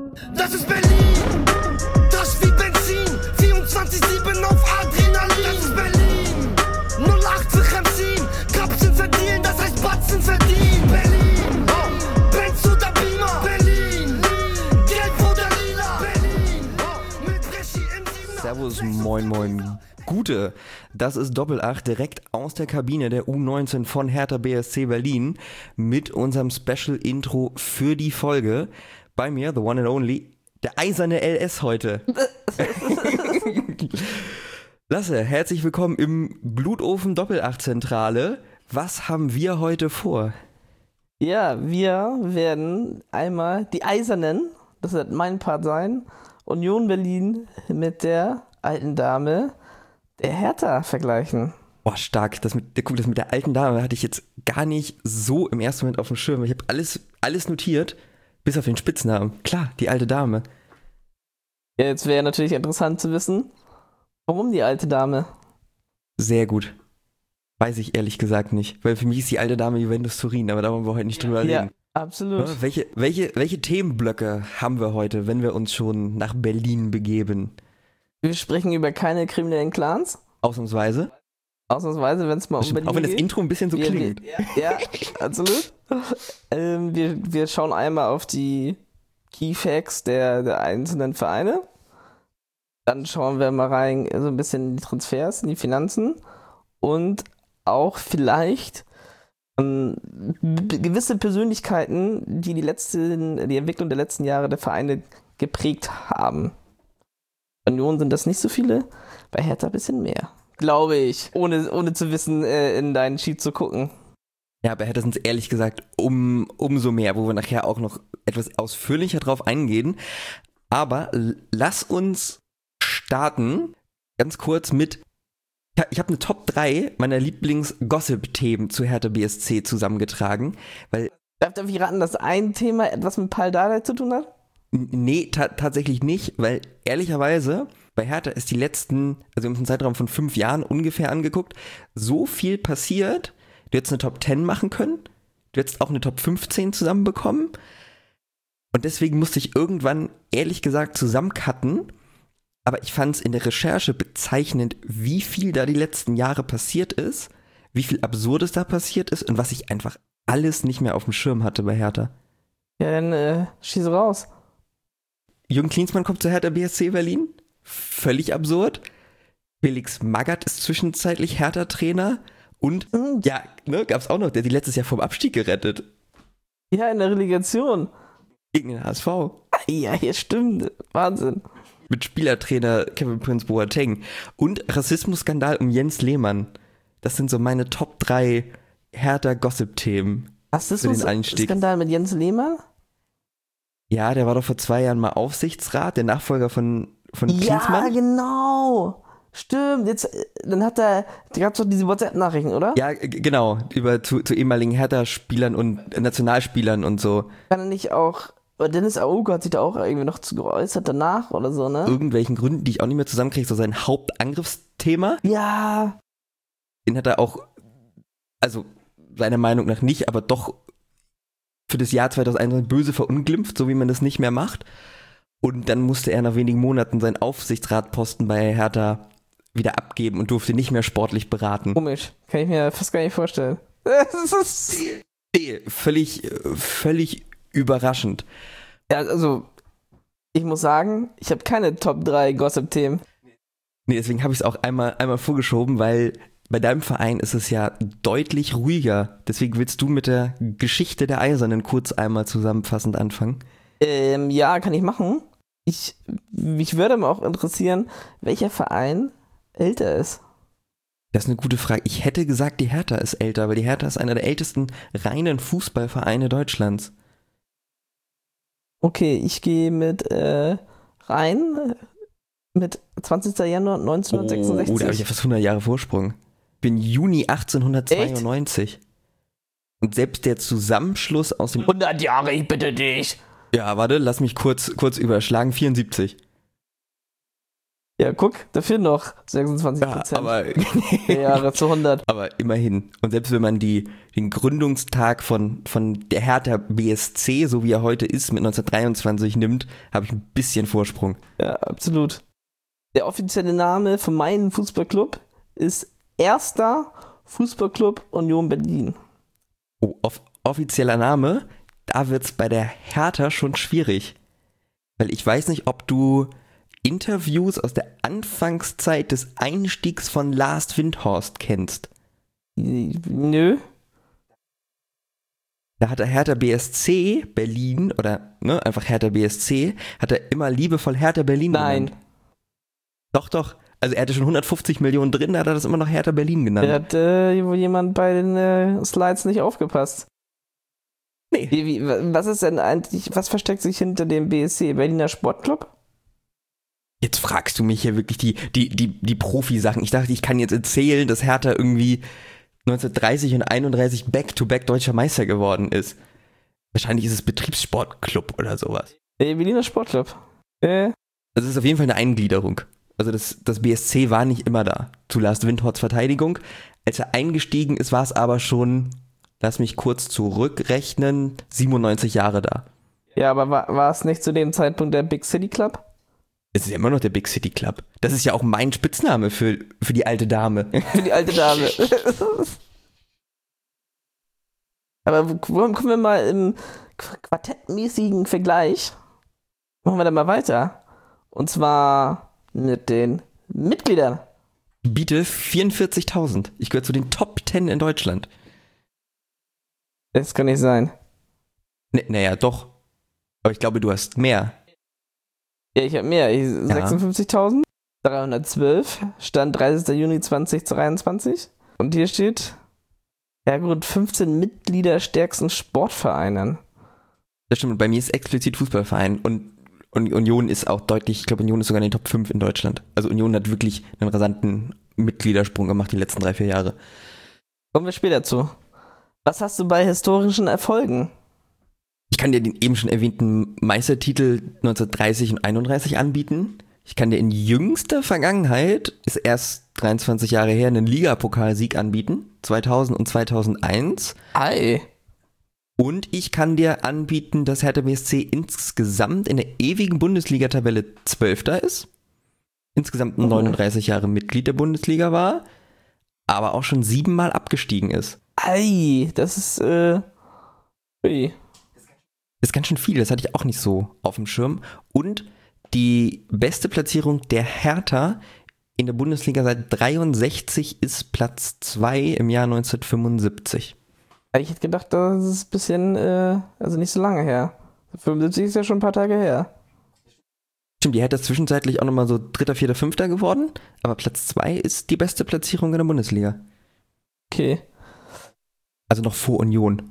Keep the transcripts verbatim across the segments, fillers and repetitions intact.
Das ist Berlin, das wie Benzin, vierundzwanzig sieben auf Adrenalin. Das ist Berlin, null acht für Chemsin, Kapseln verdienen, das heißt Batzen verdienen. Berlin, oh, Benz oder Beamer, Berlin, Gelb oder Lila, Berlin, oh, mit Breschi im Siebener. Servus, moin moin. Gute, das ist Doppel acht direkt aus der Kabine der U neunzehn von Hertha B S C Berlin mit unserem Special Intro für die Folge. Bei mir, the one and only, der eiserne L S heute. Lasse, herzlich willkommen im Blutofen Doppel acht Zentrale. Was haben wir heute vor? Ja, wir werden einmal die Eisernen, das wird mein Part sein, Union Berlin mit der alten Dame der Hertha vergleichen. Boah, stark. Das mit, guck, das mit der alten Dame hatte ich jetzt gar nicht so im ersten Moment auf dem Schirm. Ich habe alles, alles notiert, bis auf den Spitznamen. Klar, die alte Dame. Ja, jetzt wäre natürlich interessant zu wissen, warum die alte Dame? Sehr gut. Weiß ich ehrlich gesagt nicht. Weil für mich ist die alte Dame Juventus Turin, aber da wollen wir heute nicht drüber Ja, reden. absolut. Ja, welche, welche, welche Themenblöcke haben wir heute, wenn wir uns schon nach Berlin begeben? Wir sprechen über keine kriminellen Clans. Ausnahmsweise. Ausnahmsweise, wenn es mal um Berlin Auch wenn das geht. Intro ein bisschen so wir, klingt. Wir, ja, absolut. ähm, wir, wir schauen einmal auf die Key Facts der, der einzelnen Vereine. Dann schauen wir mal rein, so ein bisschen in die Transfers, in die Finanzen. Und auch vielleicht ähm, gewisse Persönlichkeiten, die die, letzten, die Entwicklung der letzten Jahre der Vereine geprägt haben. Bei Union sind das nicht so viele, bei Hertha ein bisschen mehr. Glaube ich, ohne, ohne zu wissen, äh, in deinen Sheet zu gucken. Ja, bei Hertha sind es ehrlich gesagt um, umso mehr, wo wir nachher auch noch etwas ausführlicher drauf eingehen. Aber l- lass uns starten, ganz kurz mit, ja, ich habe eine Top drei meiner Lieblings-Gossip-Themen zu Hertha B S C zusammengetragen, weil... Darf, darf ich raten, dass ein Thema etwas mit Pal Dardai zu tun hat? Nee, ta- tatsächlich nicht, weil ehrlicherweise bei Hertha ist die letzten, also im Zeitraum von fünf Jahren ungefähr angeguckt, so viel passiert. Du hättest eine Top zehn machen können, du hättest auch eine Top fünfzehn zusammenbekommen und deswegen musste ich irgendwann ehrlich gesagt zusammencutten, aber ich fand es in der Recherche bezeichnend, wie viel da die letzten Jahre passiert ist, wie viel Absurdes da passiert ist und was ich einfach alles nicht mehr auf dem Schirm hatte bei Hertha. Ja, dann äh, schieß raus. Jürgen Klinsmann kommt zu Hertha B S C Berlin. Völlig absurd. Felix Magath ist zwischenzeitlich Hertha-Trainer. Und, Mhm. ja, ne, gab's auch noch, der hat die letztes Jahr vom Abstieg gerettet. Ja, in der Relegation. Gegen den H S V. Ja, hier stimmt. Wahnsinn. Mit Spielertrainer Kevin Prince Boateng. Und Rassismusskandal um Jens Lehmann. Das sind so meine Top drei Hertha-Gossip-Themen. Was ist Für den das Einstieg. Skandal mit Jens Lehmann? Ja, der war doch vor zwei Jahren mal Aufsichtsrat, der Nachfolger von, von Klinsmann. Ja, genau. Stimmt. Jetzt, äh, dann hat er, da gab es doch diese WhatsApp-Nachrichten, oder? Ja, g- genau, über zu, zu ehemaligen Hertha-Spielern und äh, Nationalspielern und so. Kann er nicht auch, aber Dennis Aogo hat sich da auch irgendwie noch zu geäußert danach oder so, ne? Irgendwelchen Gründen, die ich auch nicht mehr zusammenkriege, so sein Hauptangriffsthema. Ja. Den hat er auch, also seiner Meinung nach nicht, aber doch für das Jahr zweitausendeinundzwanzig böse verunglimpft, so wie man das nicht mehr macht. Und dann musste er nach wenigen Monaten seinen Aufsichtsratposten bei Hertha wieder abgeben und durfte nicht mehr sportlich beraten. Komisch. Kann ich mir fast gar nicht vorstellen. Das ist, Nee, völlig, äh, völlig überraschend. ja, also, ich muss sagen, ich habe keine Top drei Gossip-Themen. Nee, deswegen habe ich es auch einmal, einmal vorgeschoben, weil bei deinem Verein ist es ja deutlich ruhiger. Deswegen willst du mit der Geschichte der Eisernen kurz einmal zusammenfassend anfangen? Ähm, ja, kann ich machen. Ich, mich würde mal auch interessieren, welcher Verein älter ist. Das ist eine gute Frage. Ich hätte gesagt, die Hertha ist älter, weil die Hertha ist einer der ältesten reinen Fußballvereine Deutschlands. Okay, ich gehe mit äh, rein mit zwanzigster Januar neunzehnhundertsechsundsechzig. Oh, da habe ich ja fast hundert Jahre Vorsprung. Ich bin Juni achtzehnhundertzweiundneunzig. Echt? Und selbst der Zusammenschluss aus dem... hundert Jahre, ich bitte dich. Ja, warte, lass mich kurz, kurz überschlagen. vierundsiebzig. Ja, guck, dafür noch sechsundzwanzig Ja, Prozent aber, der Jahre zu hundert. aber immerhin. Und selbst wenn man die, den Gründungstag von, von der Hertha B S C, so wie er heute ist, mit neunzehnhundertdreiundzwanzig nimmt, habe ich ein bisschen Vorsprung. Ja, absolut. Der offizielle Name von meinem Fußballclub ist Erster Fußballclub Union Berlin. Oh, off- offizieller Name, da wird es bei der Hertha schon schwierig. Weil ich weiß nicht, ob du Interviews aus der Anfangszeit des Einstiegs von Lars Windhorst kennst. Nö. Da hat der Hertha B S C Berlin, oder ne, einfach Hertha B S C, hat er immer liebevoll Hertha Berlin Nein. genannt. Doch, doch. Also er hatte schon hundertfünfzig Millionen drin, da hat er das immer noch Hertha Berlin genannt. Da hat äh, wohl jemand bei den äh, Slides nicht aufgepasst. Nee. Wie, wie, was ist denn eigentlich, was versteckt sich hinter dem B S C, Berliner Sportclub? Jetzt fragst du mich hier wirklich die, die, die, die Profi-Sachen. Ich dachte, ich kann jetzt erzählen, dass Hertha irgendwie neunzehnhundertdreißig und einunddreißig Back-to-Back deutscher Meister geworden ist. Wahrscheinlich ist es Betriebssportclub oder sowas. Äh, Berliner Sportclub. Äh. Das ist auf jeden Fall eine Eingliederung. Also das, das B S C war nicht immer da, zu Lars Windhorsts Verteidigung. Als er eingestiegen ist, war es aber schon, lass mich kurz zurückrechnen, siebenundneunzig Jahre da. Ja, aber war, war es nicht zu dem Zeitpunkt der Big City Club? Es ist ja immer noch der Big City Club. Das ist ja auch mein Spitzname für, für die alte Dame. Für die alte Dame. Aber warum kommen wir mal im quartettmäßigen Vergleich? Machen wir da mal weiter. Und zwar mit den Mitgliedern. Biete vierundvierzigtausend. Ich gehöre zu den Top zehn in Deutschland. Das kann nicht sein. N- naja, doch. Aber ich glaube, du hast mehr. Ja, ich habe mehr. Ich, sechsundfünfzigtausenddreihundertzwölf. Stand dreißigster Juni zweitausenddreiundzwanzig. Und hier steht, ja gut, fünfzehn Mitglieder stärksten Sportvereinen. Das stimmt. Bei mir ist explizit Fußballverein. Und, und Union ist auch deutlich, ich glaube, Union ist sogar in den Top fünf in Deutschland. Also Union hat wirklich einen rasanten Mitgliedersprung gemacht die letzten drei, vier Jahre. Kommen wir später zu. Was hast du bei historischen Erfolgen? Ich kann dir den eben schon erwähnten Meistertitel neunzehnhundertdreißig und einunddreißig anbieten. Ich kann dir in jüngster Vergangenheit, ist erst dreiundzwanzig Jahre her, einen Ligapokalsieg anbieten. zweitausend und zweitausendeins. Ei. Und ich kann dir anbieten, dass Hertha B S C insgesamt in der ewigen Bundesliga-Tabelle Zwölfter ist. Insgesamt neununddreißig Jahre Mitglied der Bundesliga war. Aber auch schon siebenmal abgestiegen ist. Ei, das ist, äh, ui. Ist ganz schön viel, das hatte ich auch nicht so auf dem Schirm. Und die beste Platzierung der Hertha in der Bundesliga seit dreiundsechzig ist Platz zwei im Jahr neunzehnhundertfünfundsiebzig. Ich hätte gedacht, das ist ein bisschen, äh, also nicht so lange her. fünfundsiebzig ist ja schon ein paar Tage her. Stimmt, die Hertha ist zwischenzeitlich auch nochmal so Dritter, Vierter, Fünfter geworden. Aber Platz zwei ist die beste Platzierung in der Bundesliga. Okay. Also noch vor Union.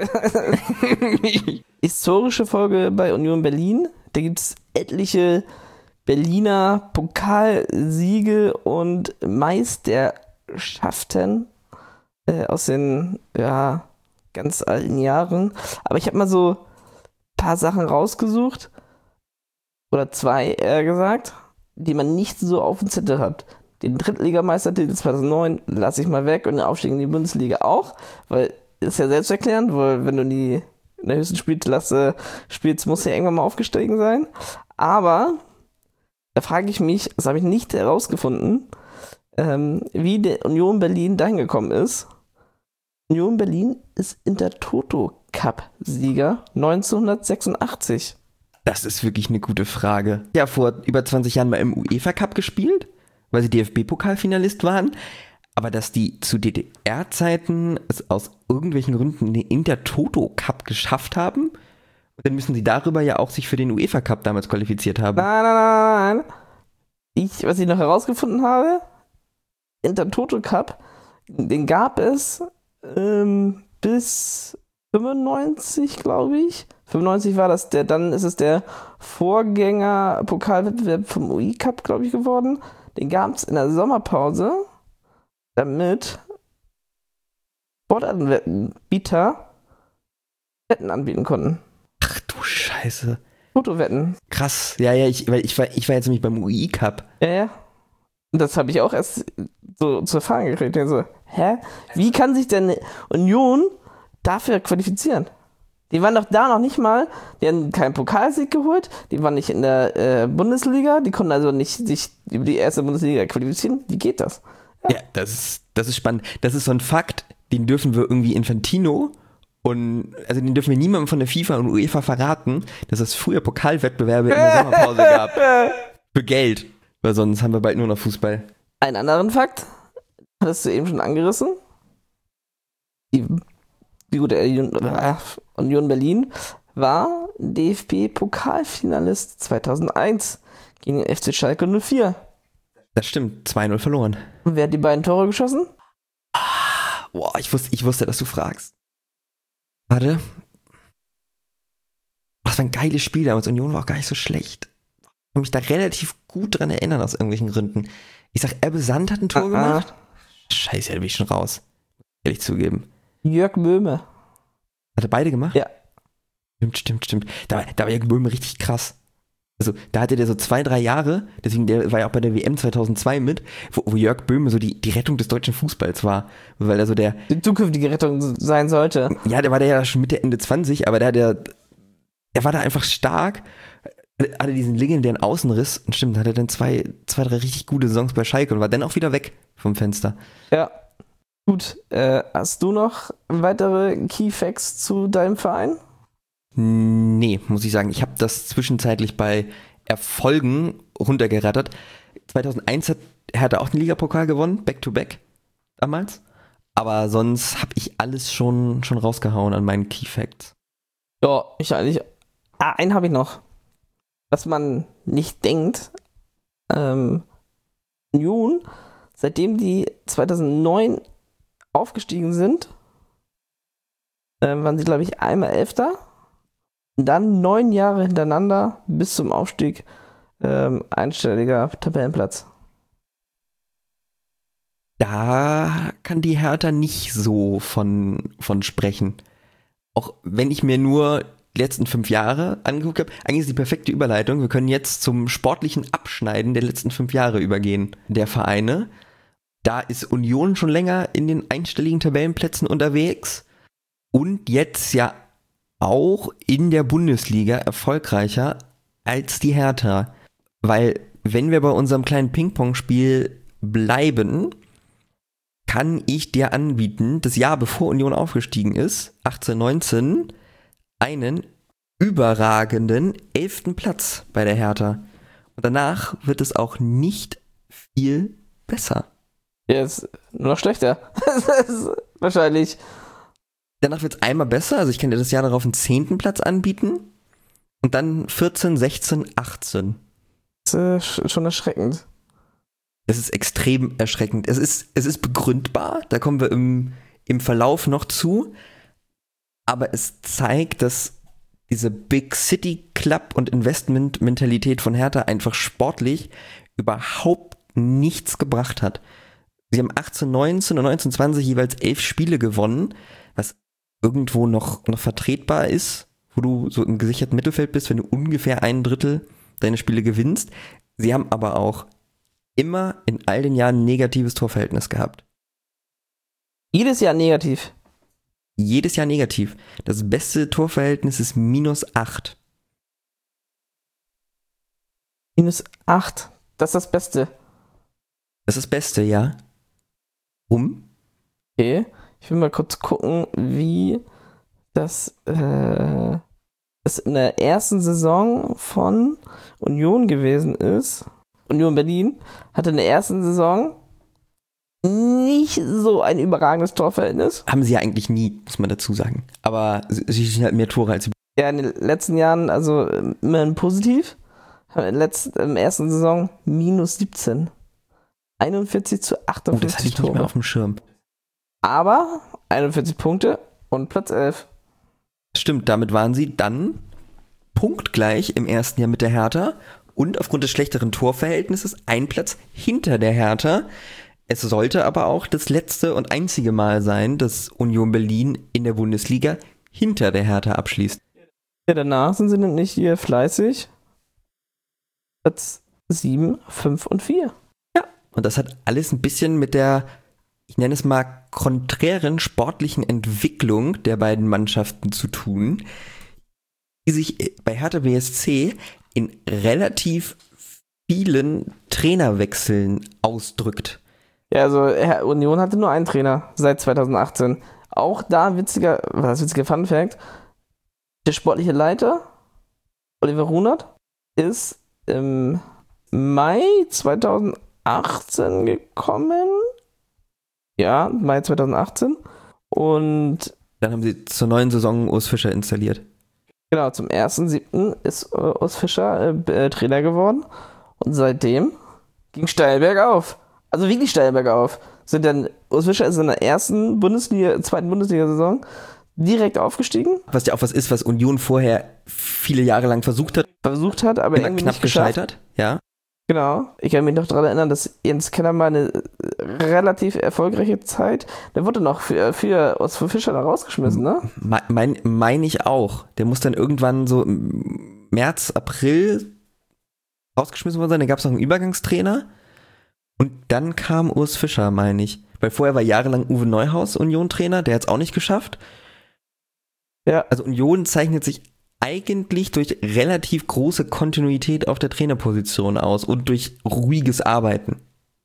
Historische Folge bei Union Berlin. Da gibt es etliche Berliner Pokalsiege und Meisterschaften äh, aus den ja, ganz alten Jahren. Aber ich habe mal so ein paar Sachen rausgesucht, oder zwei eher gesagt, die man nicht so auf dem Zettel hat. Den Drittligameistertitel zweitausendneun lasse ich mal weg und den Aufstieg in die Bundesliga auch, weil ist ja selbsterklärend, weil wenn du die in der höchsten Spielklasse spielst, musst du ja irgendwann mal aufgestiegen sein. Aber da frage ich mich, das habe ich nicht herausgefunden, ähm, wie der Union Berlin dahin gekommen ist. Union Berlin ist Intertoto-Cup-Sieger neunzehnhundertsechsundachtzig. Das ist wirklich eine gute Frage. Ja, vor über zwanzig Jahren mal im UEFA Cup gespielt, weil sie D F B-Pokalfinalist waren. Aber dass die zu D D R-Zeiten es aus irgendwelchen Gründen den Intertoto-Cup geschafft haben, und dann müssen sie darüber ja auch sich für den UEFA Cup damals qualifiziert haben. Nein, nein, nein, nein. Ich, was ich noch herausgefunden habe, Intertoto Cup, den gab es ähm, bis fünfundneunzig, glaube ich. fünfundneunzig war das der, dann ist es der Vorgänger-Pokalwettbewerb vom U E Cup, glaube ich, geworden. Den gab es in der Sommerpause, damit Sportanbieter Wetten anbieten konnten. Ach du Scheiße. Fotowetten. Krass. Ja, ja, ich, weil ich, war, ich war jetzt nämlich beim U E Cup. Ja, ja. Und das habe ich auch erst so zu erfahren gekriegt. Ich so, hä? Wie kann sich denn Union dafür qualifizieren? Die waren doch da noch nicht mal, die haben keinen Pokalsieg geholt, die waren nicht in der äh, Bundesliga, die konnten also nicht sich über die erste Bundesliga qualifizieren. Wie geht das? Ja, ja das, ist, das ist spannend. Das ist so ein Fakt, den dürfen wir irgendwie Infantino und, also den dürfen wir niemandem von der FIFA und UEFA verraten, dass es früher Pokalwettbewerbe in der Sommerpause gab. Für Geld. Weil sonst haben wir bald nur noch Fußball. Einen anderen Fakt, hattest du eben schon angerissen. Die, die gute Union Berlin war D F B-Pokalfinalist zweitausendeins gegen den F C Schalke null vier. Das stimmt, zwei null verloren. Und wer hat die beiden Tore geschossen? Ah, boah, ich wusste, ich wusste, dass du fragst. Warte. Das war ein geiles Spiel damals. Union war auch gar nicht so schlecht. Ich kann mich da relativ gut dran erinnern, aus irgendwelchen Gründen. Ich sag, Ebbe Sand hat ein Tor ah, gemacht. Ah. Scheiße, da bin ich schon raus. Ehrlich zugeben. Jörg Böhme. Hat er beide gemacht? Ja. Stimmt, stimmt, stimmt. Da, da war Jörg Böhme richtig krass. Also, da hatte der so zwei, drei Jahre, deswegen, der war ja auch bei der W M zweitausendzwei mit, wo, wo Jörg Böhme so die, die Rettung des deutschen Fußballs war. Weil er so der... Die zukünftige Rettung sein sollte. Ja, der war da ja schon Mitte, Ende zwanzig, aber der, der, der war da einfach stark. Hatte diesen legendären Außenriss und stimmt, hatte dann zwei, zwei, drei richtig gute Saisons bei Schalke und war dann auch wieder weg vom Fenster. Ja, gut. Äh, hast du noch weitere Key Facts zu deinem Verein? Nee, muss ich sagen. Ich habe das zwischenzeitlich bei Erfolgen runtergerattert. zweitausendeins hat Hertha auch den Ligapokal gewonnen, Back-to-Back damals. Aber sonst habe ich alles schon, schon rausgehauen an meinen Key Facts. Ja, ich eigentlich. Ah, einen habe ich noch. Was man nicht denkt, ähm, Union, seitdem die zweitausendneun aufgestiegen sind, ähm, waren sie, glaube ich, einmal Elfter. Und dann neun Jahre hintereinander bis zum Aufstieg ähm, einstelliger Tabellenplatz. Da kann die Hertha nicht so von, von sprechen. Auch wenn ich mir nur die letzten fünf Jahre angeguckt habe, eigentlich ist die perfekte Überleitung. Wir können jetzt zum sportlichen Abschneiden der letzten fünf Jahre übergehen, der Vereine. Da ist Union schon länger in den einstelligen Tabellenplätzen unterwegs und jetzt ja auch in der Bundesliga erfolgreicher als die Hertha. Weil, wenn wir bei unserem kleinen Ping-Pong-Spiel bleiben, kann ich dir anbieten, das Jahr bevor Union aufgestiegen ist, achtzehn neunzehn, einen überragenden elften Platz bei der Hertha. Und danach wird es auch nicht viel besser. Jetzt nur noch schlechter. Das ist wahrscheinlich. Danach wird es einmal besser, also ich kann dir das Jahr darauf einen zehnten Platz anbieten. Und dann vierzehn, sechzehn, achtzehn. Das ist schon erschreckend. Es ist extrem erschreckend. Es ist, es ist begründbar, da kommen wir im, im Verlauf noch zu. Aber es zeigt, dass diese Big City Club und Investment Mentalität von Hertha einfach sportlich überhaupt nichts gebracht hat. Sie haben achtzehn neunzehn und neunzehn zwanzig jeweils elf Spiele gewonnen, was irgendwo noch, noch vertretbar ist, wo du so im gesicherten Mittelfeld bist, wenn du ungefähr ein Drittel deine Spiele gewinnst. Sie haben aber auch immer in all den Jahren ein negatives Torverhältnis gehabt. Jedes Jahr negativ? Jedes Jahr negativ. Das beste Torverhältnis ist minus acht. Minus acht? Das ist das Beste? Das ist das Beste, ja. Um? Okay, ich will mal kurz gucken, wie das, äh, das in der ersten Saison von Union gewesen ist. Union Berlin hatte in der ersten Saison nicht so ein überragendes Torverhältnis. Haben sie ja eigentlich nie, muss man dazu sagen. Aber sie schießen halt mehr Tore als sie. Ja, in den letzten Jahren, also immerhin positiv. Haben in der letzten, in der ersten Saison minus siebzehn. einundvierzig zu achtundfünfzig oh, das hatte ich Tore. nicht mehr auf dem Schirm. Aber einundvierzig Punkte und Platz elf. Stimmt, damit waren sie dann punktgleich im ersten Jahr mit der Hertha und aufgrund des schlechteren Torverhältnisses ein Platz hinter der Hertha. Es sollte aber auch das letzte und einzige Mal sein, dass Union Berlin in der Bundesliga hinter der Hertha abschließt. Ja, danach sind sie nämlich hier fleißig. Platz sieben, fünf und vier. Ja, Und das hat alles ein bisschen mit der, ich nenne es mal, konträren sportlichen Entwicklung der beiden Mannschaften zu tun, die sich bei Hertha B S C in relativ vielen Trainerwechseln ausdrückt. Ja, also Union hatte nur einen Trainer seit zweitausendachtzehn. Auch da witziger, was witziger Fun Fact, der sportliche Leiter, Oliver Runert, ist im Mai zweitausendachtzehn gekommen. Ja, Mai zweitausendachtzehn. Und dann haben sie zur neuen Saison Urs Fischer installiert. Genau, zum ersten siebten ist uh, Urs Fischer äh, Trainer geworden. Und seitdem ging steil bergauf. Also wirklich steil bergauf. Sind dann, Urs Fischer ist in der ersten Bundesliga, zweiten Bundesliga-Saison direkt aufgestiegen. Was ja auch was ist, was Union vorher viele Jahre lang versucht hat. Versucht hat, aber immer irgendwie knapp nicht geschafft. gescheitert, ja. Genau. Ich kann mich noch daran erinnern, dass Jens Keller mal eine relativ erfolgreiche Zeit, der wurde noch für, für Urs Fischer da rausgeschmissen, ne? Meine mein, mein ich auch. Der muss dann irgendwann so im März, April rausgeschmissen worden sein. Da gab es noch einen Übergangstrainer. Und dann kam Urs Fischer, meine ich. Weil vorher war jahrelang Uwe Neuhaus Union-Trainer, der hat es auch nicht geschafft. Ja. Also Union zeichnet sich eigentlich durch relativ große Kontinuität auf der Trainerposition aus und durch ruhiges Arbeiten.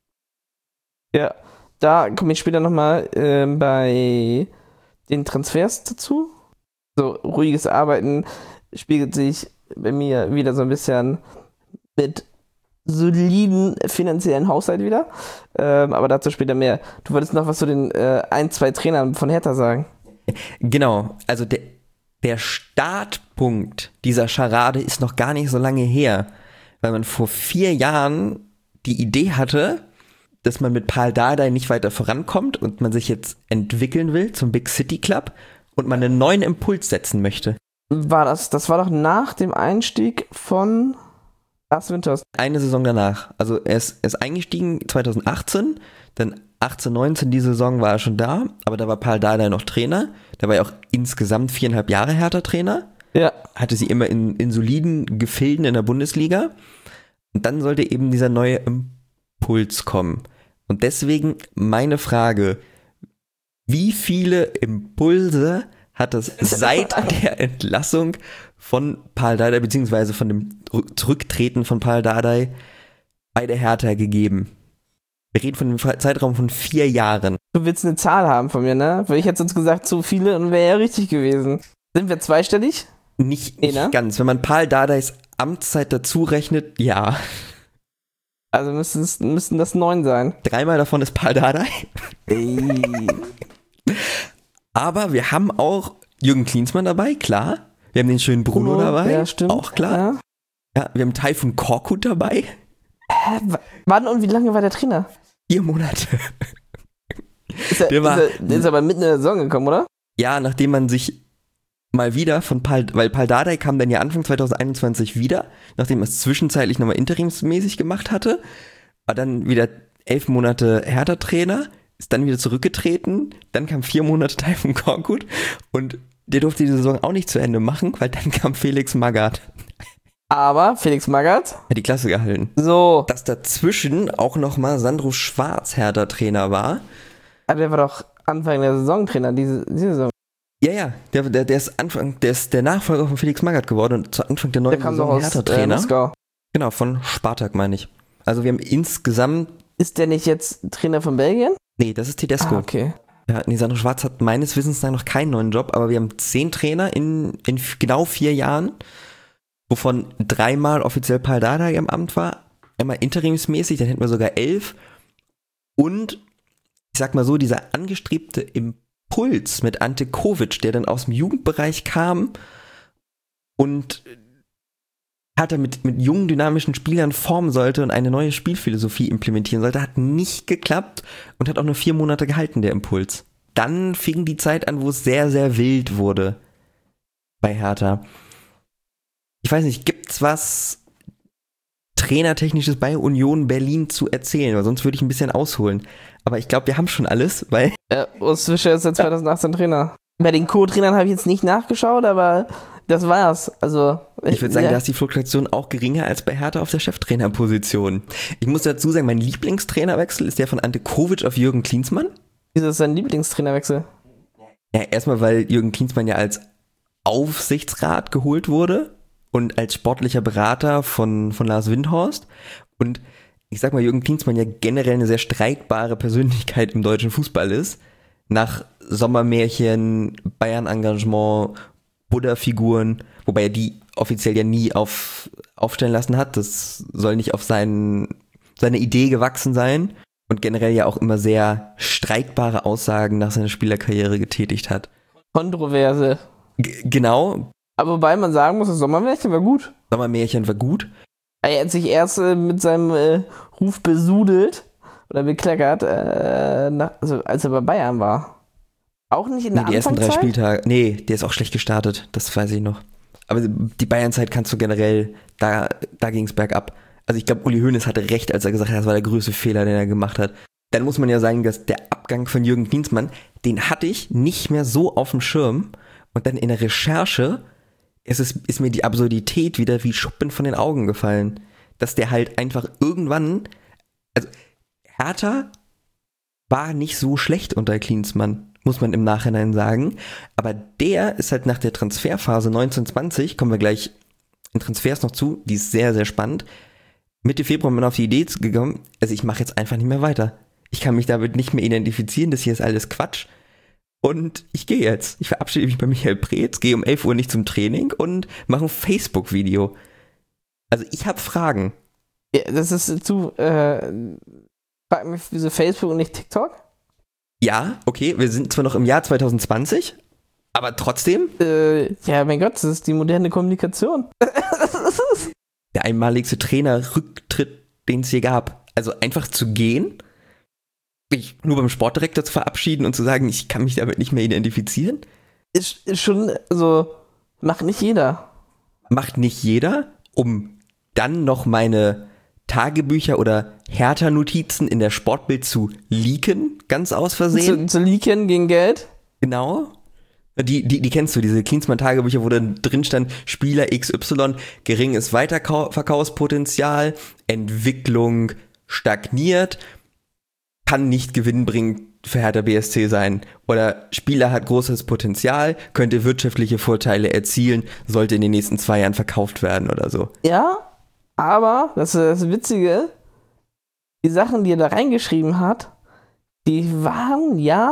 Ja, da komme ich später nochmal äh, bei den Transfers dazu. So, ruhiges Arbeiten spiegelt sich bei mir wieder so ein bisschen mit soliden finanziellen Haushalt wieder. Ähm, aber dazu später mehr. Du wolltest noch was zu den äh, ein, zwei Trainern von Hertha sagen. Genau, also der Der Startpunkt dieser Scharade ist noch gar nicht so lange her, weil man vor vier Jahren die Idee hatte, dass man mit Pal Dardai nicht weiter vorankommt und man sich jetzt entwickeln will zum Big City Club und man einen neuen Impuls setzen möchte. War das, das war doch nach dem Einstieg von Lars Winters. Eine Saison danach. Also er ist, er ist eingestiegen zweitausendachtzehn, dann achtzehn, neunzehn, die Saison war er schon da, aber da war Pal Dardai noch Trainer. Der war ja auch insgesamt viereinhalb Jahre Hertha-Trainer. Ja. Hatte sie immer in, in soliden Gefilden in der Bundesliga. Und dann sollte eben dieser neue Impuls kommen. Und deswegen meine Frage, wie viele Impulse hat es seit der Entlassung von Pal Dardai, beziehungsweise von dem Zurücktreten von Pal Dardai bei der Hertha gegeben? Wir reden von einem Zeitraum von vier Jahren. Du willst eine Zahl haben von mir, ne? Weil ich hätte sonst gesagt, zu viele und wäre ja richtig gewesen. Sind wir zweistellig? Nicht, Nee, nicht ne? ganz. Wenn man Pal Dardais Amtszeit dazu rechnet, ja. Also müssten, es, müssten das neun sein. Dreimal davon ist Pal Dardai. Ey. Aber wir haben auch Jürgen Klinsmann dabei, klar. Wir haben den schönen Bruno, Bruno dabei, ja, stimmt. auch klar. Ja. Ja, wir haben Taifun Korkut dabei. Hä, w- wann und wie lange war der Trainer? Vier Monate. Ist er, Der war- ist er, der ist aber mitten in der Saison gekommen, oder? Ja, nachdem man sich mal wieder von Pal, weil Pal Dardai kam dann ja Anfang zweitausendeinundzwanzig wieder, nachdem er es zwischenzeitlich nochmal interimsmäßig gemacht hatte, war dann wieder elf Monate Hertha-Trainer, ist dann wieder zurückgetreten, dann kam vier Monate Taifun Korkut und der durfte die Saison auch nicht zu Ende machen, weil dann kam Felix Magath. Aber Felix Magath, Hat die Klasse gehalten. so, Dass dazwischen auch nochmal Sandro Schwarz Hertha-Trainer war. ah, der war doch Anfang der Saison Trainer, diese, diese Saison. Ja, ja, der, der, der ist Anfang, der ist der Nachfolger von Felix Magath geworden und zu Anfang der neuen Der kam doch Saison aus äh, Hertha-Trainer. Moskau. Genau, von Spartak meine ich. Also wir haben insgesamt, Ist der nicht jetzt Trainer von Belgien? nee, das ist Tedesco. Ah, okay. Ja, nee, Sandro Schwarz hat meines Wissens nach noch keinen neuen Job, aber wir haben zehn Trainer in, in f- genau vier Jahren, wovon dreimal offiziell Pal Dardai im Amt war, einmal interimsmäßig, dann hätten wir sogar elf. Und ich sag mal so, dieser angestrebte Impuls mit Ante Kovic, der dann aus dem Jugendbereich kam und hat er mit, mit jungen, dynamischen Spielern formen sollte und eine neue Spielphilosophie implementieren sollte, hat nicht geklappt und hat auch nur vier Monate gehalten, der Impuls. Dann fing die Zeit an, wo es sehr, sehr wild wurde bei Hertha. Ich weiß nicht, gibt's was Trainertechnisches bei Union Berlin zu erzählen? Weil sonst würde ich ein bisschen ausholen. Aber ich glaube, wir haben schon alles, weil Ja, Urs Fischer ist seit zweitausendachtzehn Trainer. Bei den Co-Trainern habe ich jetzt nicht nachgeschaut, aber das war's. Also, Ich würde sagen, ja. da ist die Fluktuation auch geringer als bei Hertha auf der Cheftrainerposition. Ich muss dazu sagen, mein Lieblingstrainerwechsel ist der von Ante Kovic auf Jürgen Klinsmann. Wieso ist dein Lieblingstrainerwechsel? Ja, erstmal, weil Jürgen Klinsmann ja als Aufsichtsrat geholt wurde und als sportlicher Berater von, von Lars Windhorst. Und ich sag mal, Jürgen Klinsmann ja generell eine sehr streitbare Persönlichkeit im deutschen Fußball ist. Nach Sommermärchen, Bayern-Engagement, Buddha-Figuren, wobei er die offiziell ja nie auf, aufstellen lassen hat. Das soll nicht auf seinen, seine Idee gewachsen sein. Und generell ja auch immer sehr streitbare Aussagen nach seiner Spielerkarriere getätigt hat. Kontroverse. G- genau, Aber wobei man sagen muss, das Sommermärchen war gut. Sommermärchen war gut. Er hat sich erst äh, mit seinem äh, Ruf besudelt oder bekleckert, äh, nach, also als er bei Bayern war. Auch nicht in Nee, der die ersten drei Anfangszeit? Spieltage. Nee, der ist auch schlecht gestartet, das weiß ich noch. Aber die Bayern-Zeit kannst du generell, da, da ging es bergab. Also ich glaube, Uli Hoeneß hatte recht, als er gesagt hat, das war der größte Fehler, den er gemacht hat. Dann muss man ja sagen, dass der Abgang von Jürgen Klinsmann, den hatte ich nicht mehr so auf dem Schirm. Und dann in der Recherche ist, es, ist mir die Absurdität wieder wie Schuppen von den Augen gefallen. Dass der halt einfach irgendwann, also Hertha war nicht so schlecht unter Klinsmann, muss man im Nachhinein sagen. Aber der ist halt nach der Transferphase neunzehn zwanzig, kommen wir gleich in Transfers noch zu, die ist sehr, sehr spannend. Mitte Februar bin ich auf die Idee gekommen, also ich mache jetzt einfach nicht mehr weiter. Ich kann mich damit nicht mehr identifizieren, das hier ist alles Quatsch. Und ich gehe jetzt. Ich verabschiede mich bei Michael Preetz, gehe um elf Uhr nicht zum Training und mache ein Facebook-Video. Also ich habe Fragen. Ja, das ist zu, äh, frag mich, wieso Facebook und nicht TikTok? Ja, okay, wir sind zwar noch im Jahr zwanzig zwanzig, aber trotzdem, Äh, ja, mein Gott, das ist die moderne Kommunikation. der einmaligste Trainerrücktritt, den es je gab. Also einfach zu gehen, sich nur beim Sportdirektor zu verabschieden und zu sagen, ich kann mich damit nicht mehr identifizieren, Ist, ist schon, also, macht nicht jeder. macht nicht jeder, um dann noch meine Tagebücher oder Hertha-Notizen in der Sportbild zu leaken, ganz aus Versehen. Zu, zu leaken gegen Geld? Genau. Die, die, die kennst du, diese Klinsmann-Tagebücher, wo dann drin stand, Spieler X Y, geringes Weiterverkaufspotenzial, Entwicklung stagniert, kann nicht gewinnbringend für Hertha B S C sein. Oder Spieler hat großes Potenzial, könnte wirtschaftliche Vorteile erzielen, sollte in den nächsten zwei Jahren verkauft werden oder so. Ja, aber, das ist das Witzige, die Sachen, die er da reingeschrieben hat, die waren ja,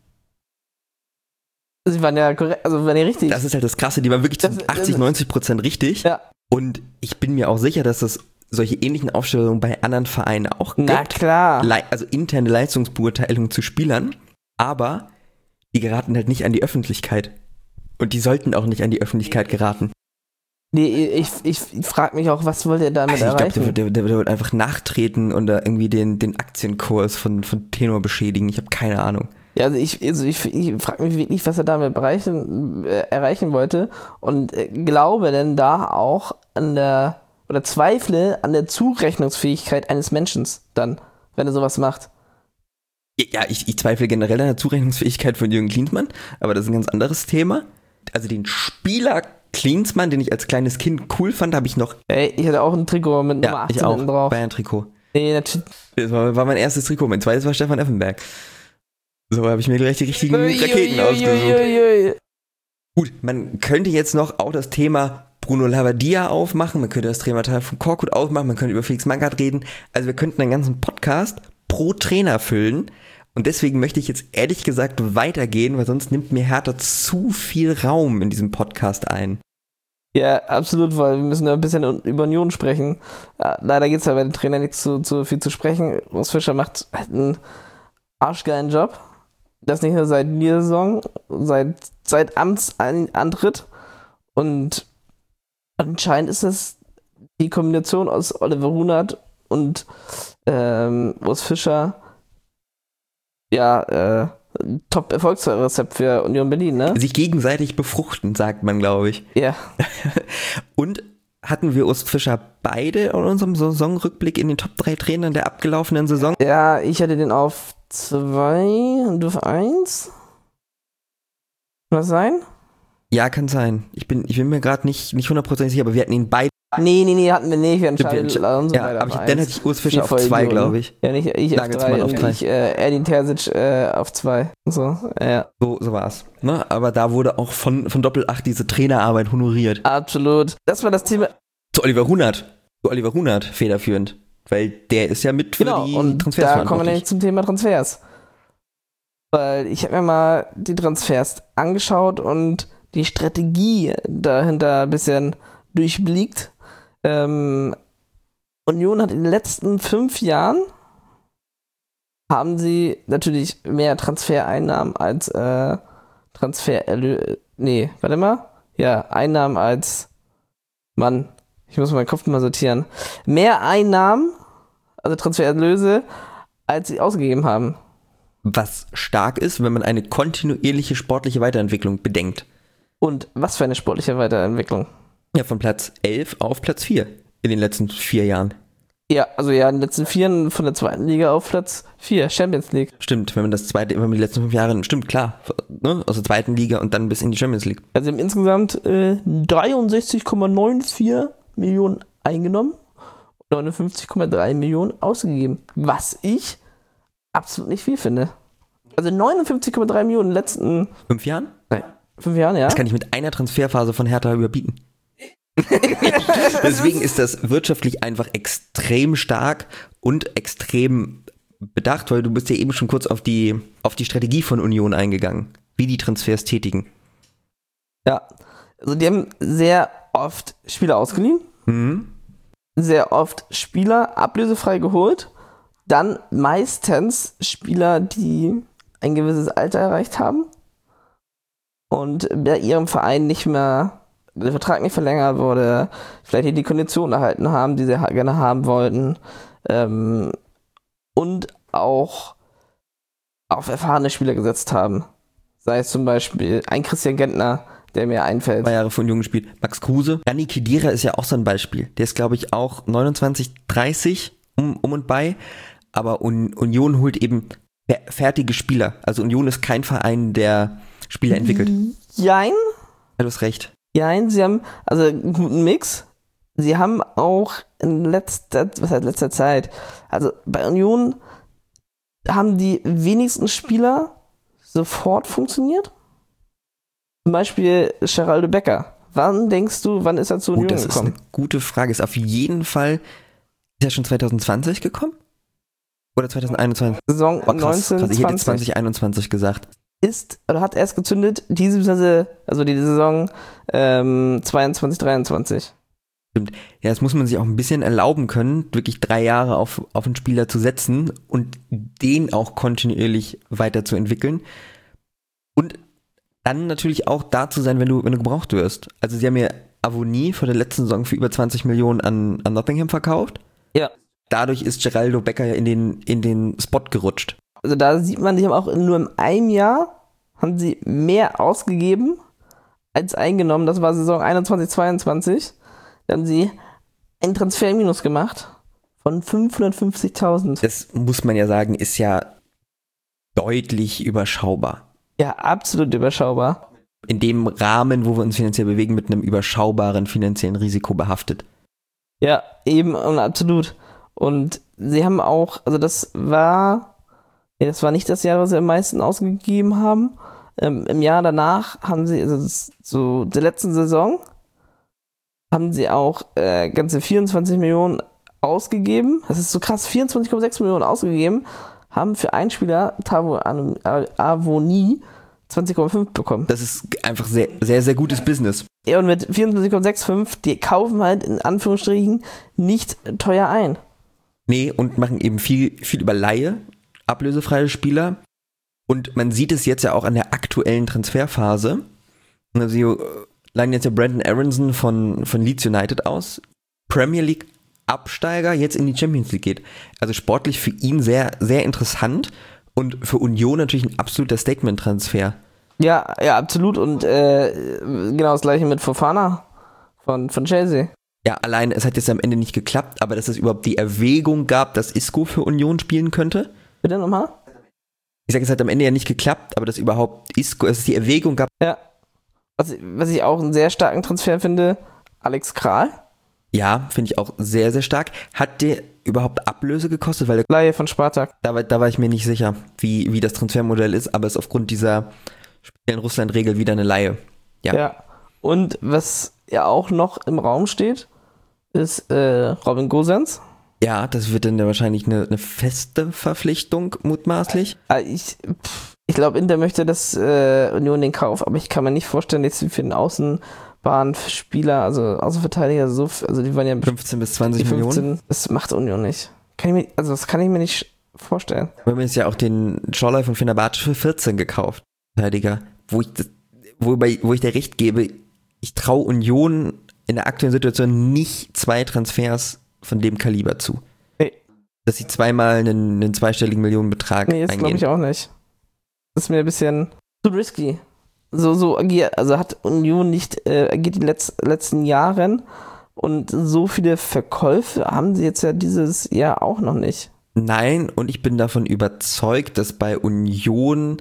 sie waren ja korrekt, also waren ja richtig. Das ist halt das Krasse, die waren wirklich zu Das- das achtzig, ist- neunzig Prozent richtig. Ja. Und ich bin mir auch sicher, dass es solche ähnlichen Aufstellungen bei anderen Vereinen auch gibt. Na klar. Le- also interne Leistungsbeurteilung zu Spielern, aber die geraten halt nicht an die Öffentlichkeit. Und die sollten auch nicht an die Öffentlichkeit geraten. Nee, ich, ich, ich frage mich auch, was wollte er damit Also ich glaube, erreichen? der, der, der wird einfach nachtreten und da irgendwie den, den Aktienkurs von, von Tenor beschädigen. Ich habe keine Ahnung. Ja, also ich, also ich, ich frage mich wirklich, was er damit erreichen, äh, erreichen wollte und äh, glaube denn da auch an der, oder zweifle an der Zurechnungsfähigkeit eines Menschen dann, wenn er sowas macht. Ja, ich, ich zweifle generell an der Zurechnungsfähigkeit von Jürgen Klinsmann, aber das ist ein ganz anderes Thema. Also den Spieler Klinsmann, den ich als kleines Kind cool fand, habe ich noch. Ey, ich hatte auch ein Trikot mit Nummer Ja, achtzehn ich auch. hinten drauf. Bayern-Trikot. Nee, natürlich. Das war, war mein erstes Trikot. Mein zweites war Stefan Effenberg. So habe ich mir gleich die richtigen Raketen ausgesucht. Uiuiui. Gut, man könnte jetzt noch auch das Thema Bruno Labbadia aufmachen, man könnte das Thema von Korkut aufmachen, man könnte über Felix Magath reden. Also wir könnten einen ganzen Podcast pro Trainer füllen. Und deswegen möchte ich jetzt ehrlich gesagt weitergehen, weil sonst nimmt mir Hertha zu viel Raum in diesem Podcast ein. Ja, absolut, weil wir müssen ja ein bisschen über Union sprechen. Ja, leider gibt es ja bei den Trainern nichts zu, zu viel zu sprechen. Urs Fischer macht halt einen arschgeilen Job. Das nicht nur seit dieser Saison, seit, seit Amtsantritt. Und anscheinend ist das die Kombination aus Oliver Runert und ähm, Urs Fischer ja, äh, Top-Erfolgsrezept für Union Berlin, ne? Sich gegenseitig befruchten, sagt man, glaube ich. Ja. Und hatten wir Urs Fischer beide in unserem Saisonrückblick in den Top drei Trainern der abgelaufenen Saison? Ja, ich hatte den auf zwei und du auf eins. Kann das sein? Ja, kann sein. Ich bin, ich bin mir gerade nicht, nicht hundertprozentig sicher, aber wir hatten ihn beide. Nee, nee, nee, hatten wir nicht. Wir hatten Stimmt, Charlie wir- Alonso ja, beide aber auf ich, dann eins. hätte ich Urs Vier Fischer auf zwei, Vollidioten. glaube ich. Ja, nicht ich auf Nagelsmann drei auf und drei. ich äh, Edin Terzic äh, auf zwei. So, ja. So, so war's. Ne? Aber da wurde auch von, von Doppel acht diese Trainerarbeit honoriert. Absolut. Das war das Thema. Zu Oliver Runert. Zu Oliver Runert federführend. Weil der ist ja mit für Genau, die und Transfers da kommen wir verantwortlich. nämlich zum Thema Transfers. Weil ich habe mir mal die Transfers angeschaut und die Strategie dahinter ein bisschen durchblickt. Ähm, Union hat in den letzten fünf Jahren haben sie natürlich mehr Transfereinnahmen als äh, Transfererlöse. Nee, warte mal. Ja, Einnahmen als Mann. Ich muss meinen Kopf mal sortieren. Mehr Einnahmen, also Transfererlöse, als sie ausgegeben haben. Was stark ist, wenn man eine kontinuierliche sportliche Weiterentwicklung bedenkt. Und was für eine sportliche Weiterentwicklung. Ja, von Platz elf auf Platz vier in den letzten vier Jahren. Ja, also ja, in den letzten vier von der zweiten Liga auf Platz vier, Champions League. Stimmt, wenn man das zweite, wenn man die letzten fünf Jahre, stimmt, klar, ne, aus der zweiten Liga und dann bis in die Champions League. Also sie haben insgesamt äh, dreiundsechzig Komma vierundneunzig Millionen eingenommen und neunundfünfzig Komma drei Millionen ausgegeben. Was ich absolut nicht viel finde. Also neunundfünfzig Komma drei Millionen in den letzten Fünf Jahren? fünf Jahren, ja. Das kann ich mit einer Transferphase von Hertha überbieten. Deswegen ist das wirtschaftlich einfach extrem stark und extrem bedacht, weil du bist ja eben schon kurz auf die, auf die Strategie von Union eingegangen, wie die Transfers tätigen. Ja, also die haben sehr oft Spieler ausgeliehen, Mhm. sehr oft Spieler ablösefrei geholt, dann meistens Spieler, die ein gewisses Alter erreicht haben und bei ihrem Verein nicht mehr, der Vertrag nicht verlängert wurde, vielleicht nicht die Konditionen erhalten haben, die sie ha- gerne haben wollten, ähm, und auch auf erfahrene Spieler gesetzt haben. Sei es zum Beispiel ein Christian Gentner, der mir einfällt. Zwei Jahre von Union gespielt. Max Kruse. Rani Khedira ist ja auch so ein Beispiel. Der ist, glaube ich, auch neunundzwanzig, dreißig um, um und bei. Aber Un- Union holt eben fer- fertige Spieler. Also Union ist kein Verein, der Spieler entwickelt. Jein, Ja, du hast recht. jein, sie haben also einen guten Mix. Sie haben auch in letzter, was heißt letzter Zeit, also bei Union haben die wenigsten Spieler sofort funktioniert. Zum Beispiel Geraldo Becker. Wann denkst du, wann ist er zu Gut, Union das ist gekommen? eine gute Frage. Ist auf jeden Fall, ist er schon zwanzig zwanzig gekommen? Oder zwanzig einundzwanzig? Saison Oh, krass, neunzehn krass. Ich hätte zwanzig zwanzig einundzwanzig gesagt. ist, oder hat erst gezündet, diese, beziehungsweise, also die Saison ähm, zweiundzwanzig, dreiundzwanzig. Ja, das muss man sich auch ein bisschen erlauben können, wirklich drei Jahre auf, auf einen Spieler zu setzen und den auch kontinuierlich weiterzuentwickeln. Und dann natürlich auch da zu sein, wenn du, wenn du gebraucht wirst. Also sie haben ja Avonie vor der letzten Saison für über zwanzig Millionen an, an Nottingham verkauft. Ja. Dadurch ist Geraldo Becker ja in den, in den Spot gerutscht. Also da sieht man, die haben auch nur in einem Jahr haben sie mehr ausgegeben als eingenommen. Das war Saison einundzwanzig, zweiundzwanzig. Da haben sie einen Transferminus gemacht von fünfhundertfünfzigtausend. Das muss man ja sagen, ist ja deutlich überschaubar. Ja, absolut überschaubar. In dem Rahmen, wo wir uns finanziell bewegen, mit einem überschaubaren finanziellen Risiko behaftet. Ja, eben und absolut. Und sie haben auch, also das war, nee, das war nicht das Jahr, was sie am meisten ausgegeben haben. Ähm, Im Jahr danach haben sie, also das, so der letzten Saison, haben sie auch äh, ganze vierundzwanzig Millionen ausgegeben. Das ist so krass, vierundzwanzig Komma sechs Millionen ausgegeben, haben für einen Spieler, Tavo Avonie, zwanzig Komma fünf bekommen. Das ist einfach sehr, sehr, sehr gutes Business. Ja, und mit vierundzwanzig Komma fünfundsechzig, die kaufen halt in Anführungsstrichen nicht teuer ein. Nee, und machen eben viel, viel über Laie, ablösefreie Spieler. Und man sieht es jetzt ja auch an der aktuellen Transferphase. Also sie leihen jetzt ja Brandon Aronson von, von Leeds United aus. Premier League Absteiger, jetzt in die Champions League geht. Also sportlich für ihn sehr, sehr interessant. Und für Union natürlich ein absoluter Statement-Transfer. Ja, ja, absolut. Und äh, genau das gleiche mit Fofana von, von Chelsea. Ja, allein, es hat jetzt am Ende nicht geklappt, aber dass es überhaupt die Erwägung gab, dass Isco für Union spielen könnte. Bitte nochmal? Ich sage, es hat am Ende ja nicht geklappt, aber dass überhaupt Isco, dass es die Erwägung gab, Ja. Was, was ich auch einen sehr starken Transfer finde, Alex Kral. Ja, finde ich auch sehr, sehr stark. Hat der überhaupt Ablöse gekostet? Weil der, Laie von Spartak. da, war, da war ich mir nicht sicher, wie, wie das Transfermodell ist, aber ist aufgrund dieser speziellen Russland-Regel wieder eine Laie. Ja. ja. Und was ja auch noch im Raum steht, ist äh, Robin Gosens. Ja, das wird dann ja wahrscheinlich eine, eine feste Verpflichtung, mutmaßlich. Äh, ich ich glaube, Inter möchte, dass äh, Union den Kauf, aber ich kann mir nicht vorstellen, dass sie für den Außenbahnspieler, also Außenverteidiger, so, also die waren ja fünfzehn bis zwanzig Millionen. Das macht Union nicht. Kann ich mir, also das kann ich mir nicht vorstellen. Wir haben jetzt ja auch den Scholler von Fenerbahce für vierzehn gekauft, Verteidiger, wo ich, das, wobei, wo ich dir recht gebe, ich traue Union in der aktuellen Situation nicht zwei Transfers von dem Kaliber zu. Nee. Dass sie zweimal einen, einen zweistelligen Millionenbetrag nee, das glaube ich auch nicht. Das ist mir ein bisschen zu risky. So, so agiert, also hat Union nicht äh, agiert in den Letz-, letzten Jahren und so viele Verkäufe haben sie jetzt ja dieses Jahr auch noch nicht. Nein, und ich bin davon überzeugt, dass bei Union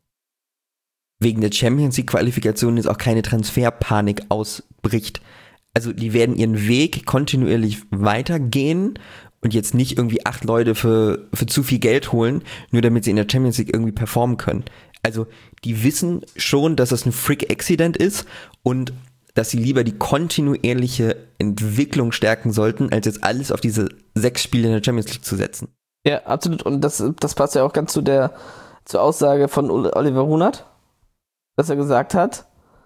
wegen der Champions League Qualifikation jetzt auch keine Transferpanik ausbricht. Also die werden ihren Weg kontinuierlich weitergehen und jetzt nicht irgendwie acht Leute für, für zu viel Geld holen, nur damit sie in der Champions League irgendwie performen können. Also die wissen schon, dass das ein Freak-Accident ist und dass sie lieber die kontinuierliche Entwicklung stärken sollten, als jetzt alles auf diese sechs Spiele in der Champions League zu setzen. Ja, absolut. Und das, das passt ja auch ganz zu der zur Aussage von Oliver Runert, dass er gesagt hat,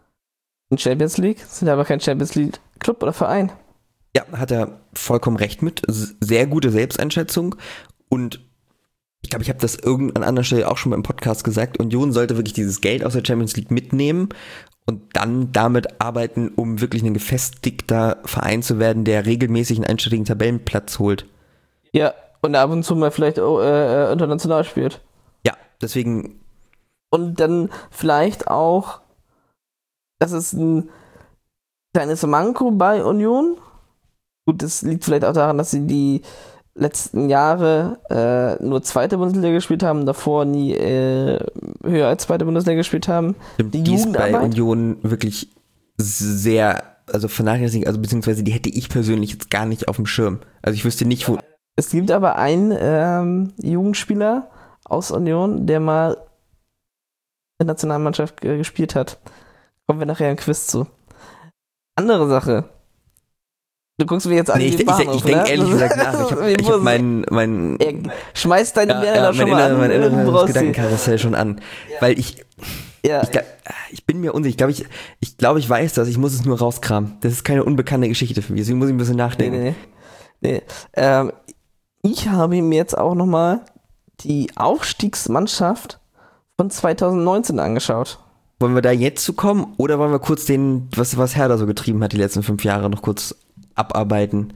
in Champions League sind aber kein Champions League Club oder Verein. Ja, hat er vollkommen recht mit. Sehr gute Selbsteinschätzung. Und ich glaube, ich habe das irgendwann an anderer Stelle auch schon beim Podcast gesagt. Union sollte wirklich dieses Geld aus der Champions League mitnehmen und dann damit arbeiten, um wirklich ein gefestigter Verein zu werden, der regelmäßig einen einstelligen Tabellenplatz holt. Ja, und ab und zu mal vielleicht auch, äh, international spielt. Ja, deswegen. Und dann vielleicht auch, das ist ein kleines Manko bei Union. Gut, das liegt vielleicht auch daran, dass sie die letzten Jahre äh, nur zweite Bundesliga gespielt haben, davor nie äh, höher als zweite Bundesliga gespielt haben. Die, die ist bei Union wirklich sehr, also vernachlässigt, also beziehungsweise die hätte ich persönlich jetzt gar nicht auf dem Schirm. Also ich wüsste nicht, wo. Es gibt aber einen ähm, Jugendspieler aus Union, der mal in der Nationalmannschaft äh, gespielt hat. Kommen wir nachher im Quiz zu. Andere Sache. Du guckst mir jetzt an nee, die ich, Bahnhof, ich, ich denke ne? ehrlich gesagt nach. Ich habe ich hab meinen... Mein, schmeiß deine ja, Birne ja, da schon mal an. Mein inneres äh, Gedankenkarussell schon an. Ja. Weil ich... Ja. Ich, glaub, ich bin mir unsicher. Ich glaube, ich, ich, glaub, ich weiß das. Ich muss es nur rauskramen. Das ist keine unbekannte Geschichte für mich. Deswegen muss ich ein bisschen nachdenken. Nee, nee, nee. Ähm, ich habe mir jetzt auch nochmal die Aufstiegsmannschaft von zwanzig neunzehn angeschaut. Wollen wir da jetzt zu kommen oder wollen wir kurz den, was, was Hertha so getrieben hat die letzten fünf Jahre, noch kurz abarbeiten?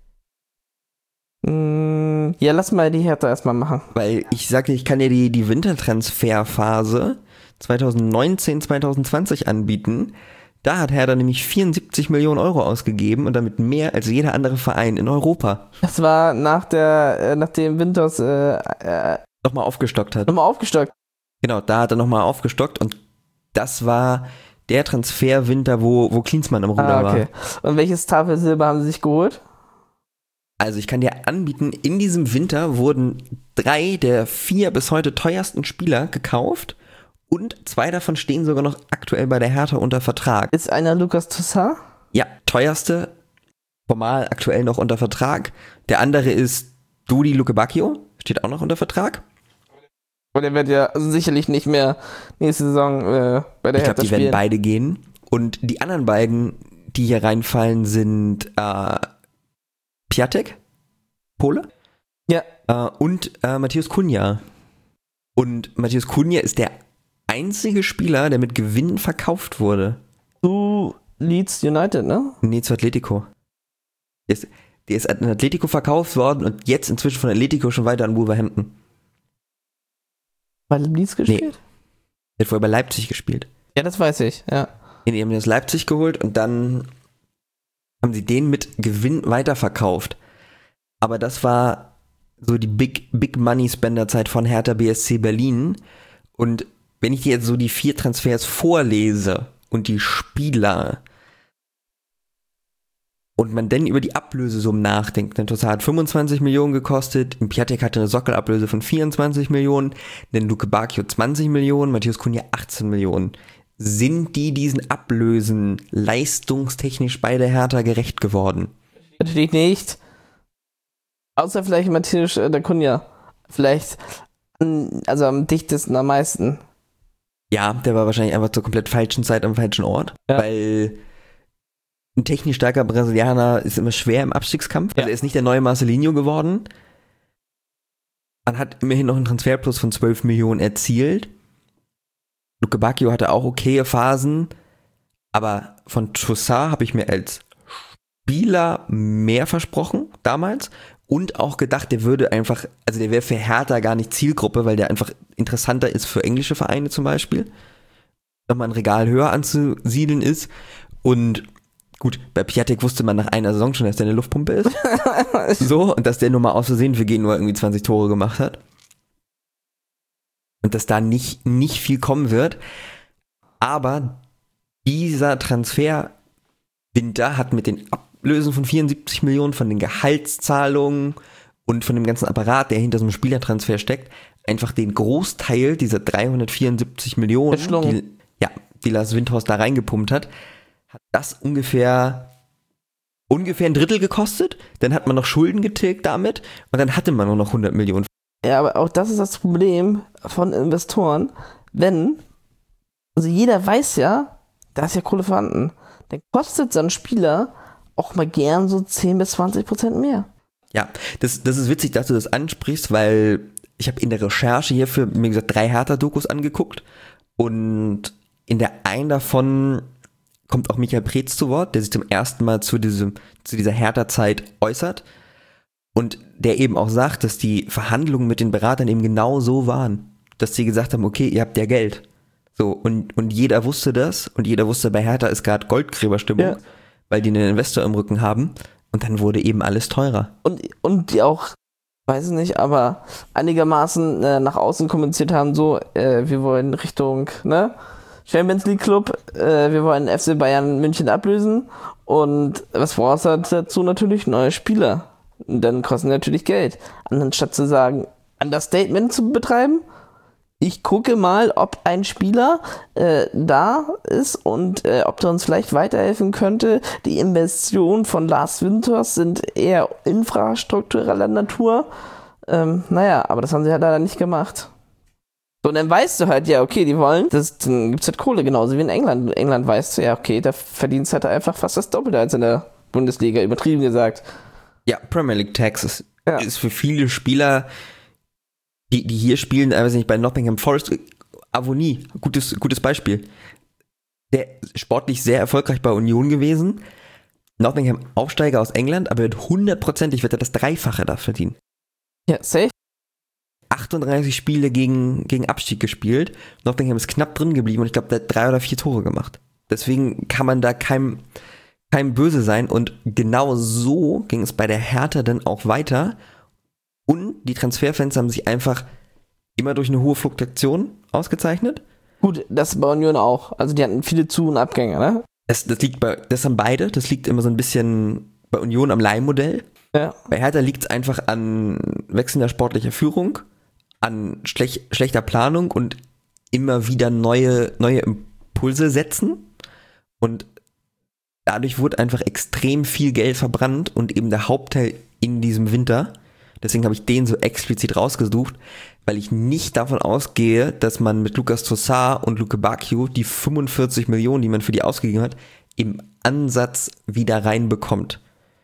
Mm, ja, lass mal die Hertha erstmal machen. Weil ich sagte, ich kann dir die, die Wintertransferphase zwanzig neunzehn, zwanzig zwanzig anbieten. Da hat Hertha nämlich vierundsiebzig Millionen Euro ausgegeben und damit mehr als jeder andere Verein in Europa. Das war nach der, äh, nachdem Winters äh, äh, nochmal aufgestockt hat. Nochmal aufgestockt. Genau, da hat er nochmal aufgestockt und das war der Transferwinter, wo, wo Klinsmann im Ruder ah, okay. war. Und welches Tafelsilber haben sie sich geholt? Also ich kann dir anbieten, in diesem Winter wurden drei der vier bis heute teuersten Spieler gekauft und zwei davon stehen sogar noch aktuell bei der Hertha unter Vertrag. Ist einer Lucas Toussaint? Ja, teuerste, formal aktuell noch unter Vertrag. Der andere ist Dodi Lukebakio, steht auch noch unter Vertrag. Und der wird ja also sicherlich nicht mehr nächste Saison äh, bei der ich Hertha glaub, die spielen. werden beide gehen. Und die anderen beiden, die hier reinfallen, sind äh, Piatek, Pole. Ja. Äh, und äh, Matheus Cunha. Und Matheus Cunha ist der einzige Spieler, der mit Gewinn verkauft wurde. Zu Leeds United, ne? Nee, zu Atletico. Der ist, der ist an Atletico verkauft worden und jetzt inzwischen von Atletico schon weiter an Wolverhampton. Bei Leeds gespielt? Nee. Der hat vorher bei Leipzig gespielt. Ja, das weiß ich, ja. Die haben das Leipzig geholt und dann haben sie den mit Gewinn weiterverkauft. Aber das war so die Big, Big Money Spender Zeit von Hertha B S C Berlin. Und wenn ich dir jetzt so die vier Transfers vorlese und die Spieler und man dann über die Ablösesummen nachdenkt, denn Toussaint hat fünfundzwanzig Millionen gekostet, Piatek hatte eine Sockelablöse von vierundzwanzig Millionen, dann Luke Bacchio zwanzig Millionen, Matheus Cunha achtzehn Millionen. Sind die diesen Ablösen leistungstechnisch bei der Hertha gerecht geworden? Natürlich nicht. Außer vielleicht Matheus äh, der Cunha. Vielleicht, an, also am dichtesten, am meisten. Ja, der war wahrscheinlich einfach zur komplett falschen Zeit am falschen Ort, Ja. weil ein technisch starker Brasilianer ist immer schwer im Abstiegskampf. Also Ja. er ist nicht der neue Marcelinho geworden. Man hat immerhin noch einen Transferplus von zwölf Millionen erzielt. Luke Bacchio hatte auch okaye Phasen, aber von Toussaint habe ich mir als Spieler mehr versprochen damals und auch gedacht, der würde einfach, also der wäre für Hertha gar nicht Zielgruppe, weil der einfach interessanter ist für englische Vereine zum Beispiel, nochmal ein Regal höher anzusiedeln ist und gut, bei Piatek wusste man nach einer Saison schon, dass der eine Luftpumpe ist. So, und dass der nur mal aus Versehen für Genua irgendwie zwanzig Tore gemacht hat. Und dass da nicht, nicht viel kommen wird. Aber dieser Transferwinter hat mit den Ablösen von vierundsiebzig Millionen, von den Gehaltszahlungen und von dem ganzen Apparat, der hinter so einem Spielertransfer steckt, einfach den Großteil dieser dreihundertvierundsiebzig Millionen, die, ja, die Lars Windhorst da reingepumpt hat, hat das ungefähr ungefähr ein Drittel gekostet, dann hat man noch Schulden getilgt damit und dann hatte man nur noch hundert Millionen. Ja, aber auch das ist das Problem von Investoren, wenn, also jeder weiß ja, da ist ja Kohle vorhanden, dann kostet so ein Spieler auch mal gern so zehn bis zwanzig Prozent mehr. Ja, das, das ist witzig, dass du das ansprichst, weil ich habe in der Recherche hierfür, mir gesagt, drei Hertha-Dokus angeguckt und in der einen davon kommt auch Michael Preetz zu Wort, der sich zum ersten Mal zu diesem, zu dieser Hertha-Zeit äußert und der eben auch sagt, dass die Verhandlungen mit den Beratern eben genau so waren, dass sie gesagt haben, okay, ihr habt ja Geld. So, und, und jeder wusste das und jeder wusste, bei Hertha ist gerade Goldgräberstimmung, ja, weil die einen Investor im Rücken haben und dann wurde eben alles teurer. Und, und die auch, weiß ich nicht, aber einigermaßen äh, nach außen kommuniziert haben, so, äh, wir wollen Richtung, ne, Champions League Club, äh, wir wollen F C Bayern München ablösen und was brauchst du dazu? Natürlich neue Spieler. Und dann kosten natürlich Geld. Anstatt zu sagen, Understatement zu betreiben, ich gucke mal, ob ein Spieler äh, da ist und äh, ob der uns vielleicht weiterhelfen könnte. Die Investitionen von Lars Windhorst sind eher infrastruktureller Natur. Ähm, naja, aber das haben sie halt leider nicht gemacht. So, und dann weißt du halt, ja, okay, die wollen, das, dann gibt's halt Kohle, genauso wie in England. In England weißt du, ja, okay, da verdienst halt einfach fast das Doppelte als in der Bundesliga, übertrieben gesagt. Ja, Premier League Tax ist, ja. ist für viele Spieler, die, die hier spielen, weiß nicht, bei Nottingham Forest, Avonie, gutes, gutes Beispiel. Der ist sportlich sehr erfolgreich bei Union gewesen. Nottingham Aufsteiger aus England, aber wird hundertprozentig wird er das Dreifache da verdienen. Ja, safe. achtunddreißig Spiele gegen, gegen Abstieg gespielt. Nottingham ist knapp drin geblieben und ich glaube, der hat drei oder vier Tore gemacht. Deswegen kann man da keinem, keinem böse sein und genau so ging es bei der Hertha dann auch weiter und die Transferfans haben sich einfach immer durch eine hohe Fluktuation ausgezeichnet. Gut, das bei Union auch. Also die hatten viele Zu- und Abgänge, ne? Das, das liegt bei, das haben beide, das liegt immer so ein bisschen bei Union am Leihmodell. Ja. Bei Hertha liegt es einfach an wechselnder sportlicher Führung, an schlech, schlechter Planung und immer wieder neue, neue Impulse setzen. Und dadurch wurde einfach extrem viel Geld verbrannt und eben der Hauptteil in diesem Winter. Deswegen habe ich den so explizit rausgesucht, weil ich nicht davon ausgehe, dass man mit Lucas Toussaint und Luke Bacchio die fünfundvierzig Millionen, die man für die ausgegeben hat, im Ansatz wieder reinbekommt.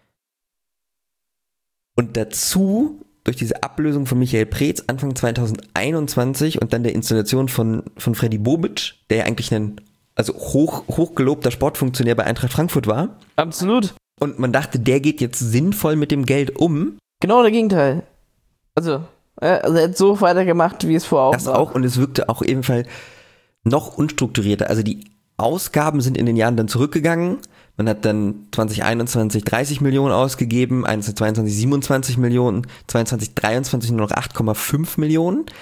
Und dazu, durch diese Ablösung von Michael Preetz Anfang zwanzig einundzwanzig und dann der Installation von, von Freddy Bobic, der ja eigentlich ein also hoch, hochgelobter Sportfunktionär bei Eintracht Frankfurt war. Absolut. Und man dachte, der geht jetzt sinnvoll mit dem Geld um. Genau der Gegenteil. Also, also er hat so weitergemacht, wie es vorher auch das war. auch, und es wirkte auch ebenfalls noch unstrukturierter. Also die Ausgaben sind in den Jahren dann zurückgegangen. Man hat dann zwanzig einundzwanzig dreißig Millionen ausgegeben, einundzwanzig zweiundzwanzig siebenundzwanzig Millionen, zweiundzwanzig dreiundzwanzig nur noch acht Komma fünf Millionen.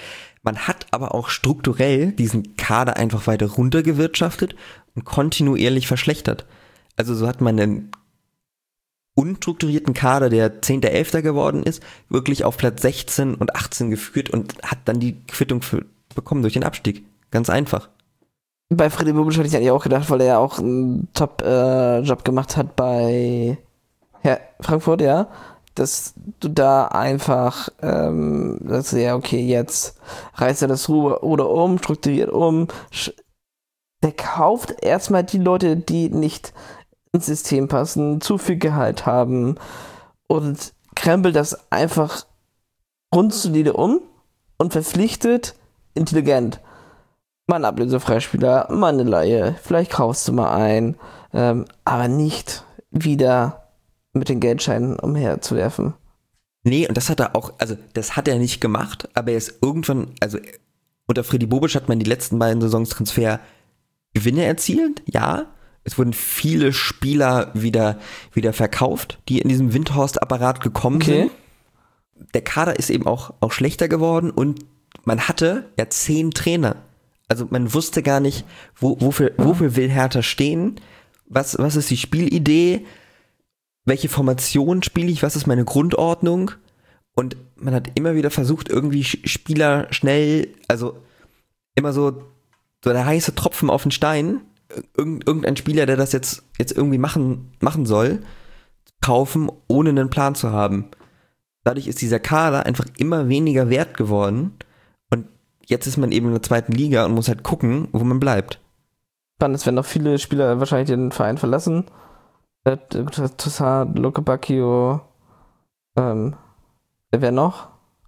Man hat aber auch strukturell diesen Kader einfach weiter runtergewirtschaftet und kontinuierlich verschlechtert. Also so hat man einen unstrukturierten Kader, der zehnter elfter geworden ist, wirklich auf Platz sechzehn und achtzehn geführt und hat dann die Quittung für, bekommen durch den Abstieg. Ganz einfach. Bei Freddy Bobic hatte ich eigentlich auch gedacht, weil er ja auch einen Top-Job äh, gemacht hat bei Her- Frankfurt, ja, dass du da einfach ähm, sagst, ja, okay, jetzt reißt er das Ruder oder um, strukturiert um, sch- der kauft erstmal die Leute, die nicht ins System passen, zu viel Gehalt haben und krempelt das einfach grundsolide um und verpflichtet intelligent. Mal ein Ablösefreispieler, mal eine Leihe, vielleicht kaufst du mal ein, ähm, aber nicht wieder mit den Geldscheinen umherzuwerfen. Nee, und das hat er auch, also das hat er nicht gemacht, aber er ist irgendwann, also unter Freddy Bobic hat man die letzten beiden Saisons Transfer Gewinne erzielt, ja. Es wurden viele Spieler wieder, wieder verkauft, die in diesem Windhorst-Apparat gekommen Okay. sind. Der Kader ist eben auch, auch schlechter geworden und man hatte ja zehn Trainer. Also man wusste gar nicht, wo, wofür, wofür will Hertha stehen, was, was ist die Spielidee, welche Formation spiele ich, was ist meine Grundordnung, und man hat immer wieder versucht, irgendwie Spieler schnell, also immer so, so der heiße Tropfen auf den Stein, Irgend, irgendein Spieler, der das jetzt, jetzt irgendwie machen, machen soll, kaufen, ohne einen Plan zu haben. Dadurch ist dieser Kader einfach immer weniger wert geworden und jetzt ist man eben in der zweiten Liga und muss halt gucken, wo man bleibt. Spannend, es werden noch viele Spieler wahrscheinlich den Verein verlassen. Äh, Toussaint, Luke Bacchio, ähm, wer noch?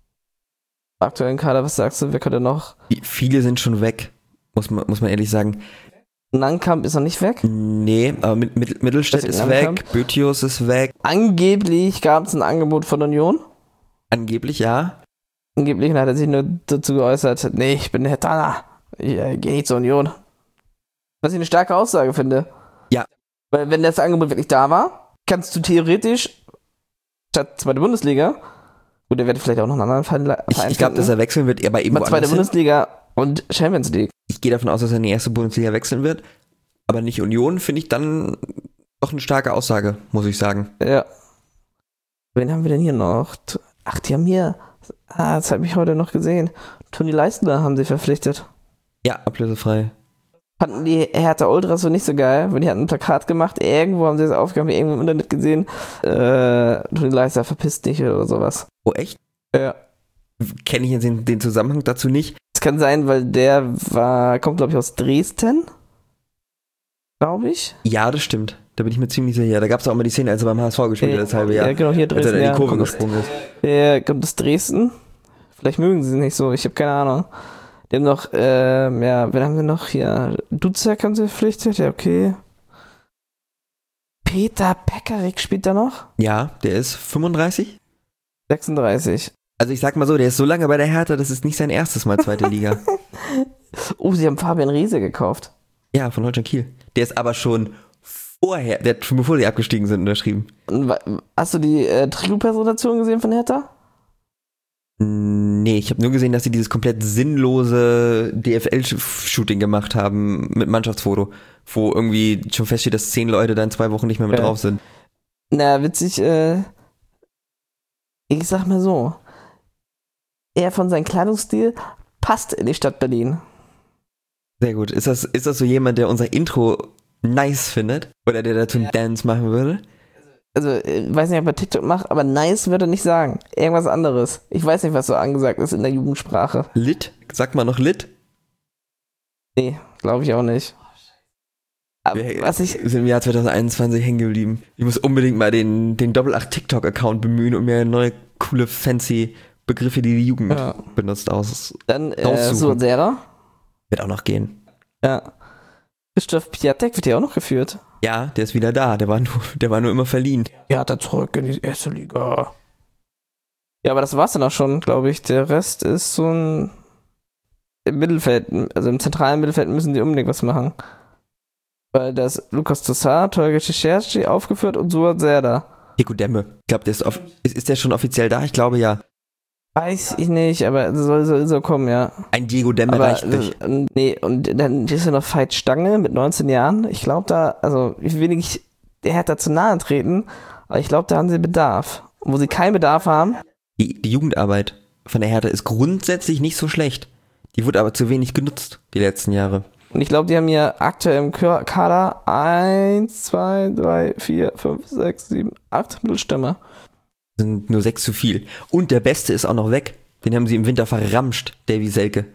Aktuellen Kader, was sagst du, wer könnte noch? Viele sind schon weg, muss man, muss man ehrlich sagen. Nankamp ist noch nicht weg. Nee, aber mit, mit, Mittelstädt Das ist ist Nankamp. weg, Bötius ist weg. Angeblich gab es ein Angebot von Union. Angeblich, ja. Angeblich hat er sich nur dazu geäußert, nee, ich bin Hertha, ich äh, gehe nicht zur Union. Was ich eine starke Aussage finde. Ja. Weil wenn das Angebot wirklich da war, kannst du theoretisch statt zweite Bundesliga, gut, der wird vielleicht auch noch einen anderen Verein Verein Ich, ich glaube, dass er wechseln wird, aber eben aber zweite woanders hin. Bundesliga und Champions League. Ich gehe davon aus, dass er in die erste Bundesliga wechseln wird, aber nicht Union, finde ich dann doch eine starke Aussage, muss ich sagen. Ja. Wen haben wir denn hier noch? Ach, die haben hier, ah, das habe ich heute noch gesehen. Toni Leistner haben sie verpflichtet. Ja, ablösefrei. Fanden die Hertha Ultras so nicht so geil, weil die hatten ein Plakat gemacht, irgendwo haben sie das aufgehauen, irgendwo im Internet gesehen, äh, Toni Leistner verpisst dich oder sowas. Oh, echt? Ja. Kenne ich jetzt den, den Zusammenhang dazu nicht. Das kann sein, weil der war, kommt glaube ich aus Dresden, glaube ich. Ja, das stimmt. Da bin ich mir ziemlich sicher. Da gab es auch mal die Szene, als er beim H S V gespielt hat, das halbe Jahr. Ja, genau, hier als er Dresden. da in die Ja, Kurve kommt aus- gesprungen ist. Der kommt aus Dresden. Vielleicht mögen sie nicht so, ich habe keine Ahnung. Die haben noch, ähm, ja, wen haben sie noch hier? Duzak haben sie verpflichtet, ja, okay. Peter Pekarik spielt da noch? Ja, der ist fünfunddreißig. sechsunddreißig. Also ich sag mal so, der ist so lange bei der Hertha, das ist nicht sein erstes Mal zweite Liga. Oh, sie haben Fabian Riese gekauft. Ja, von Holstein Kiel. Der ist aber schon vorher, der hat schon bevor die abgestiegen sind, unterschrieben. Und wa- hast du die äh, Trikotpräsentation gesehen von Hertha? Nee, ich habe nur gesehen, dass sie dieses komplett sinnlose D F L-Shooting gemacht haben mit Mannschaftsfoto, wo irgendwie schon feststeht, dass zehn Leute da in zwei Wochen nicht mehr mit Ja. drauf sind. Na, witzig, äh, ich sag mal so, er von seinem Kleidungsstil passt in die Stadt Berlin. Sehr gut. Ist das, ist das so jemand, der unser Intro nice findet? Oder der dazu einen Dance machen würde? Also, ich weiß nicht, ob er TikTok macht, aber nice würde er nicht sagen. Irgendwas anderes. Ich weiß nicht, was so angesagt ist in der Jugendsprache. Lit? Sag mal noch Lit? Nee, glaube ich auch nicht. Aber Wir was ich, sind im Jahr zwanzig einundzwanzig hängen geblieben. Ich muss unbedingt mal den, den Doppel acht TikTok-Account bemühen und mir neue, coole, fancy Begriffe, die die Jugend Ja. benutzt, aus. dann, äh, Raussuchen. Suazera. Wird auch noch gehen. Ja. Christoph Piatek wird ja auch noch geführt. Ja, der ist wieder da. Der war nur, der war nur immer verliehen. Ja, hat er zurück in die erste Liga. Ja, aber das war's dann auch schon, glaube ich. Der Rest ist so ein im Mittelfeld, also im zentralen Mittelfeld müssen die unbedingt was machen. Weil da ist Lukas Toussaint, Tolga Cicerci aufgeführt und Suat Serdar. Heko Demme. Ich glaube, der ist, off- ist, ist der schon offiziell da? Ich glaube ja. Weiß ich nicht, aber soll so, so kommen, ja. Ein Diego Demme Aber reicht nicht. äh, nee, und dann ist ja noch Veit Stange mit neunzehn Jahren. Ich glaube da, also ich will nicht der Hertha zu nahe treten, aber ich glaube, da haben sie Bedarf. Und wo sie keinen Bedarf haben. Die, die Jugendarbeit von der Hertha ist grundsätzlich nicht so schlecht. Die wurde aber zu wenig genutzt, die letzten Jahre. Und ich glaube, die haben ja aktuell im Kader eins, zwei, drei, vier, fünf, sechs, sieben, acht Mittelstürmer. Sind nur sechs zu viel. Und der Beste ist auch noch weg. Den haben sie im Winter verramscht, Davy Selke.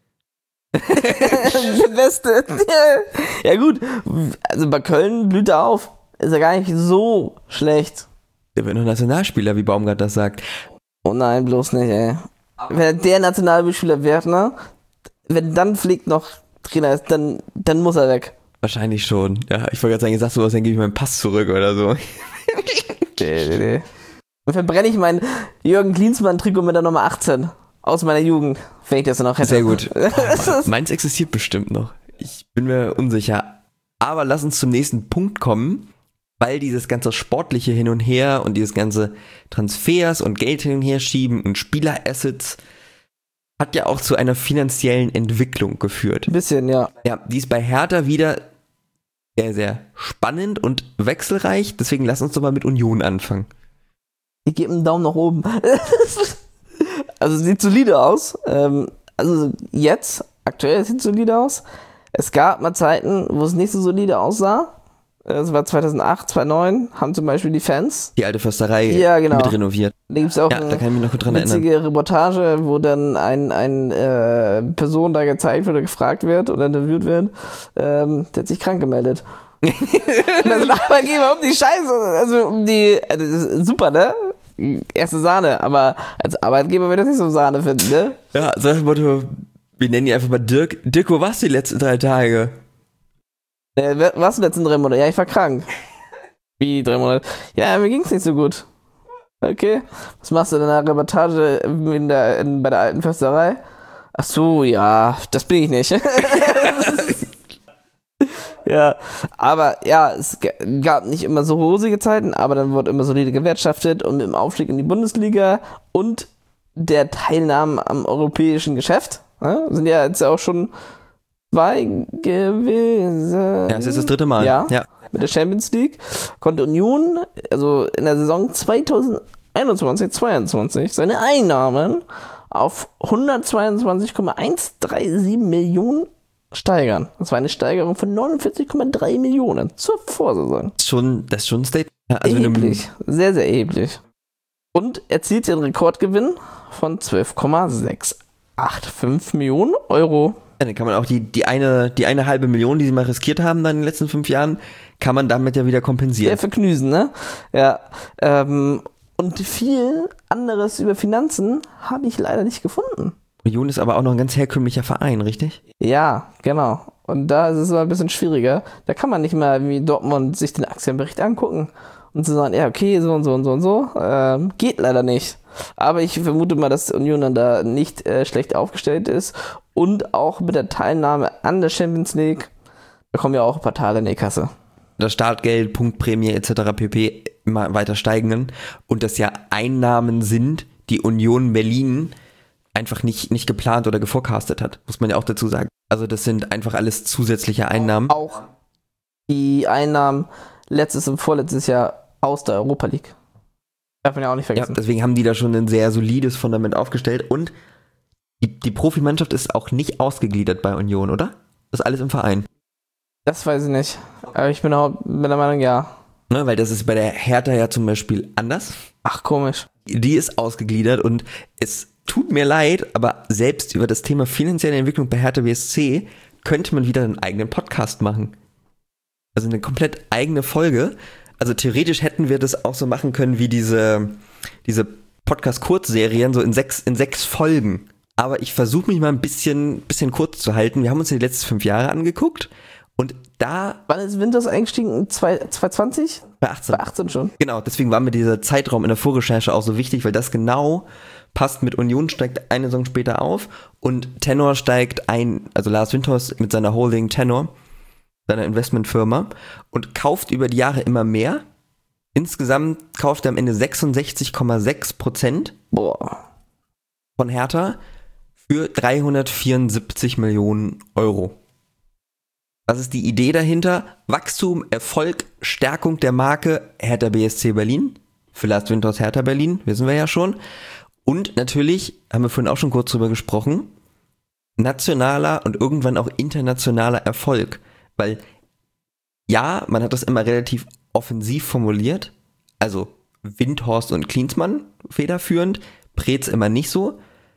Der Beste. Ja gut, also bei Köln blüht er auf. Ist er gar nicht so schlecht. Der wird noch Nationalspieler, wie Baumgart das sagt. Oh nein, bloß nicht, ey. Wenn er der Nationalspieler wird, ne? Wenn dann Flick noch Trainer ist, dann, dann muss er weg. Wahrscheinlich schon. Ja, ich wollte gerade sagen, ich sag sowas, dann gebe ich meinen Pass zurück oder so. Nee, nee, nee. Dann verbrenne ich mein Jürgen Klinsmann-Trikot mit der Nummer achtzehn aus meiner Jugend, wenn ich das noch hätte. Sehr gut. Oh, meins existiert bestimmt noch. Ich bin mir unsicher. Aber lass uns zum nächsten Punkt kommen, weil dieses ganze sportliche Hin und Her und dieses ganze Transfers und Geld hin und her schieben und Spielerassets hat ja auch zu einer finanziellen Entwicklung geführt. Ein bisschen, ja. Ja, die ist bei Hertha wieder sehr, sehr spannend und wechselreich. Deswegen lass uns doch mal mit Union anfangen. Ich gebe einen Daumen nach oben. Also sieht solide aus. Ähm, also jetzt, aktuell sieht solide aus. Es gab mal Zeiten, wo es nicht so solide aussah. Das war zweitausendacht, zweitausendneun, haben zum Beispiel die Fans. Die alte Försterei ja, genau. mit renoviert. Da gibt es auch ja, eine da kann ich mich noch gut dran witzige erinnern. Reportage, wo dann ein, ein äh, Person da gezeigt wird oder gefragt wird oder interviewt wird, ähm, der hat sich krank gemeldet. Und das ist Arbeitgeber um die Scheiße, also um die, also das ist super, ne? Erste Sahne, aber als Arbeitgeber wird das nicht so Sahne finden, ne? Ja, sag ich Motto, wir nennen ihn einfach mal Dirk. Dirk, wo warst du die letzten drei Tage? Äh, warst du letzten drei Monate? Ja, ich war krank. Wie drei Monate? Ja, mir ging's nicht so gut. Okay. Was machst du denn in der Reportage in der, in, bei der alten Försterei? Ach so, ja, das bin ich nicht. Ja, aber ja, es gab nicht immer so rosige Zeiten, aber dann wurde immer solide gewirtschaftet und mit dem Aufstieg in die Bundesliga und der Teilnahme am europäischen Geschäft, ne, sind ja jetzt auch schon zwei gewesen. Ja, es ist das dritte Mal. Ja, ja. Mit der Champions League konnte Union, also in der Saison zweitausendeinundzwanzig zweiundzwanzig, seine Einnahmen auf hundertzweiundzwanzig Komma hundertsiebenunddreißig Millionen steigern. Das war eine Steigerung von neunundvierzig Komma drei Millionen zur Vorsaison. Das ist schon, das ist schon ein Statement. Also erheblich, sehr, sehr erheblich. Und erzielt den Rekordgewinn von zwölf Komma sechshundertfünfundachtzig Millionen Euro. Ja, dann kann man auch die, die, eine, die eine halbe Million, die sie mal riskiert haben dann in den letzten fünf Jahren, kann man damit ja wieder kompensieren. Sehr verknüsen, ne? Ja. Ähm, und viel anderes über Finanzen habe ich leider nicht gefunden. Union ist aber auch noch ein ganz herkömmlicher Verein, richtig? Ja, genau. Und da ist es immer ein bisschen schwieriger. Da kann man nicht mal wie Dortmund sich den Aktienbericht angucken und zu sagen, ja, okay, so und so und so und so. Ähm, geht leider nicht. Aber ich vermute mal, dass Union dann da nicht äh, schlecht aufgestellt ist. Und auch mit der Teilnahme an der Champions League bekommen ja auch ein paar Teile in die Kasse. Das Startgeld, Punktprämie et cetera pp. Immer weiter steigenden. Und das ja Einnahmen sind, die Union Berlin einfach nicht, nicht geplant oder geforecastet hat, muss man ja auch dazu sagen. Also das sind einfach alles zusätzliche Einnahmen. Auch die Einnahmen letztes und vorletztes Jahr aus der Europa League. Darf man ja auch nicht vergessen. Ja, deswegen haben die da schon ein sehr solides Fundament aufgestellt und die, die Profimannschaft ist auch nicht ausgegliedert bei Union, oder? Das ist alles im Verein. Das weiß ich nicht. Aber ich bin auch mit der Meinung, ja. Ne, weil das ist bei der Hertha ja zum Beispiel anders. Ach, komisch. Die ist ausgegliedert und es tut mir leid, aber selbst über das Thema finanzielle Entwicklung bei Hertha B S C könnte man wieder einen eigenen Podcast machen. Also eine komplett eigene Folge. Also theoretisch hätten wir das auch so machen können wie diese, diese Podcast-Kurzserien, so in sechs, in sechs Folgen. Aber ich versuche mich mal ein bisschen, bisschen kurz zu halten. Wir haben uns die letzten fünf Jahre angeguckt und da... Wann ist Winters eingestiegen? zweitausendzwanzig? Bei achtzehn. Bei achtzehn schon. Genau, deswegen war mir dieser Zeitraum in der Vorrecherche auch so wichtig, weil das genau passt mit Union, steigt eine Saison später auf und Tenor steigt ein, also Lars Windhorst mit seiner Holding Tenor, seiner Investmentfirma und kauft über die Jahre immer mehr. Insgesamt kauft er am Ende sechsundsechzig Komma sechs Prozent. Boah. von Hertha für dreihundertvierundsiebzig Millionen Euro. Was ist die Idee dahinter? Wachstum, Erfolg, Stärkung der Marke Hertha B S C Berlin. Für Lars Windhorst Hertha Berlin, wissen wir ja schon. Und natürlich, haben wir vorhin auch schon kurz drüber gesprochen, nationaler und irgendwann auch internationaler Erfolg. Weil ja, man hat das immer relativ offensiv formuliert, also Windhorst und Klinsmann federführend, Preetz immer nicht so,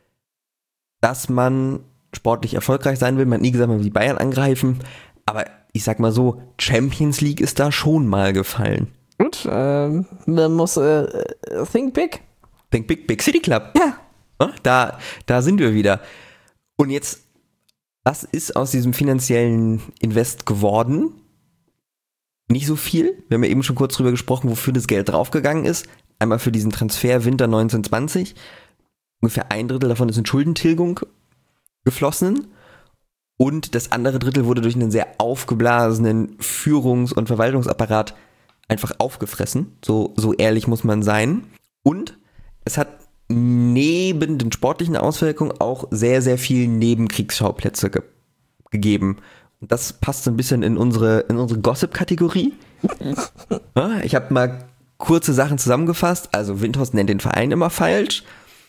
dass man sportlich erfolgreich sein will. Man hat nie gesagt, man will die Bayern angreifen, aber ich sag mal so, Champions League ist da schon mal gefallen. Gut, ähm, man muss äh, think big. Think big, big City Club. Ja. Da, da sind wir wieder. Und jetzt, was ist aus diesem finanziellen Invest geworden? Nicht so viel. Wir haben ja eben schon kurz drüber gesprochen, wofür das Geld draufgegangen ist. Einmal für diesen Transfer Winter neunzehn zwanzig. Ungefähr ein Drittel davon ist in Schuldentilgung geflossen. Und das andere Drittel wurde durch einen sehr aufgeblasenen Führungs- und Verwaltungsapparat einfach aufgefressen. So, so ehrlich muss man sein. Und es hat neben den sportlichen Auswirkungen auch sehr, sehr viel Nebenkriegsschauplätze ge- gegeben. Und das passt so ein bisschen in unsere, in unsere Gossip-Kategorie. Ja, ich habe mal kurze Sachen zusammengefasst. Also Windhorst nennt den Verein immer falsch.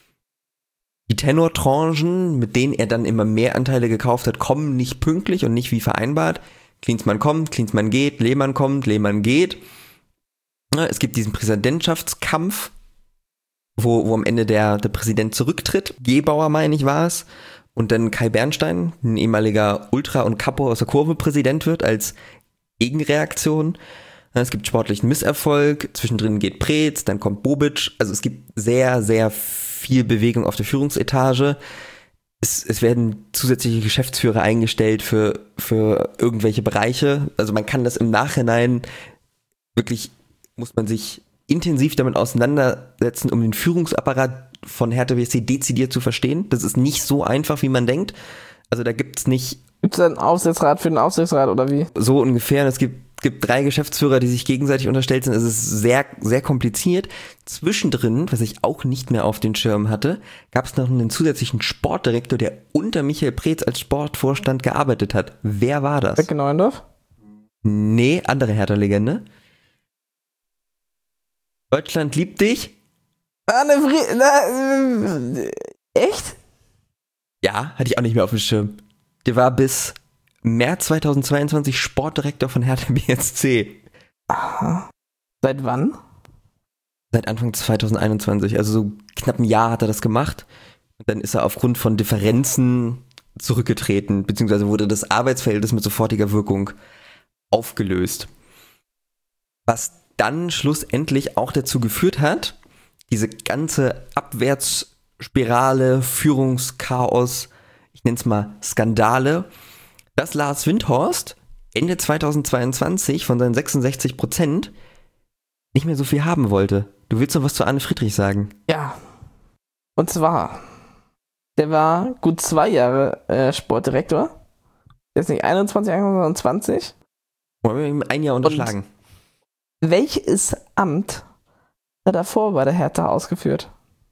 Die Tenor-Tranchen, mit denen er dann immer mehr Anteile gekauft hat, kommen nicht pünktlich und nicht wie vereinbart. Klinsmann kommt, Klinsmann geht, Lehmann kommt, Lehmann geht. Ja, es gibt diesen Präsidentschaftskampf, wo, wo am Ende der, der Präsident zurücktritt. Gebauer, meine ich, war es. Und dann Kai Bernstein, ein ehemaliger Ultra- und Capo aus der Kurve, Präsident wird als Gegenreaktion. Es gibt sportlichen Misserfolg, zwischendrin geht Preetz, dann kommt Bobic. Also es gibt sehr, sehr viel Bewegung auf der Führungsetage. Es, es werden zusätzliche Geschäftsführer eingestellt für, für irgendwelche Bereiche. Also man kann das im Nachhinein wirklich, muss man sich intensiv damit auseinandersetzen, um den Führungsapparat von Hertha B S C dezidiert zu verstehen. Das ist nicht so einfach, wie man denkt. Also da gibt es nicht... Gibt es einen Aufsichtsrat für den Aufsichtsrat oder wie? So ungefähr. Es gibt, gibt drei Geschäftsführer, die sich gegenseitig unterstellt sind. Es ist sehr, sehr kompliziert. Zwischendrin, was ich auch nicht mehr auf den Schirm hatte, gab es noch einen zusätzlichen Sportdirektor, der unter Michael Preetz als Sportvorstand gearbeitet hat. Wer war das? Becke Neuendorf? Nee, andere Hertha-Legende. Deutschland liebt dich. Anne Fried... Na, äh, echt? Ja, hatte ich auch nicht mehr auf dem Schirm. Der war bis März zweitausendzweiundzwanzig Sportdirektor von Hertha B S C. Aha. Seit wann? Seit Anfang zweitausendeinundzwanzig. Also so knapp ein Jahr hat er das gemacht. Und dann ist er aufgrund von Differenzen zurückgetreten, beziehungsweise wurde das Arbeitsverhältnis mit sofortiger Wirkung aufgelöst. Was dann schlussendlich auch dazu geführt hat, diese ganze Abwärtsspirale, Führungschaos, ich nenne es mal Skandale, dass Lars Windhorst Ende zweitausendzweiundzwanzig von seinen sechsundsechzig Prozent nicht mehr so viel haben wollte. Du willst noch was zu Arne Friedrich sagen? Ja. Und zwar, der war gut zwei Jahre äh, Sportdirektor. Der ist nicht einundzwanzig, sondern zwanzig. Wollen wir ihm ein Jahr unterschlagen? Und welches Amt hat er davor bei der Hertha ausgeführt?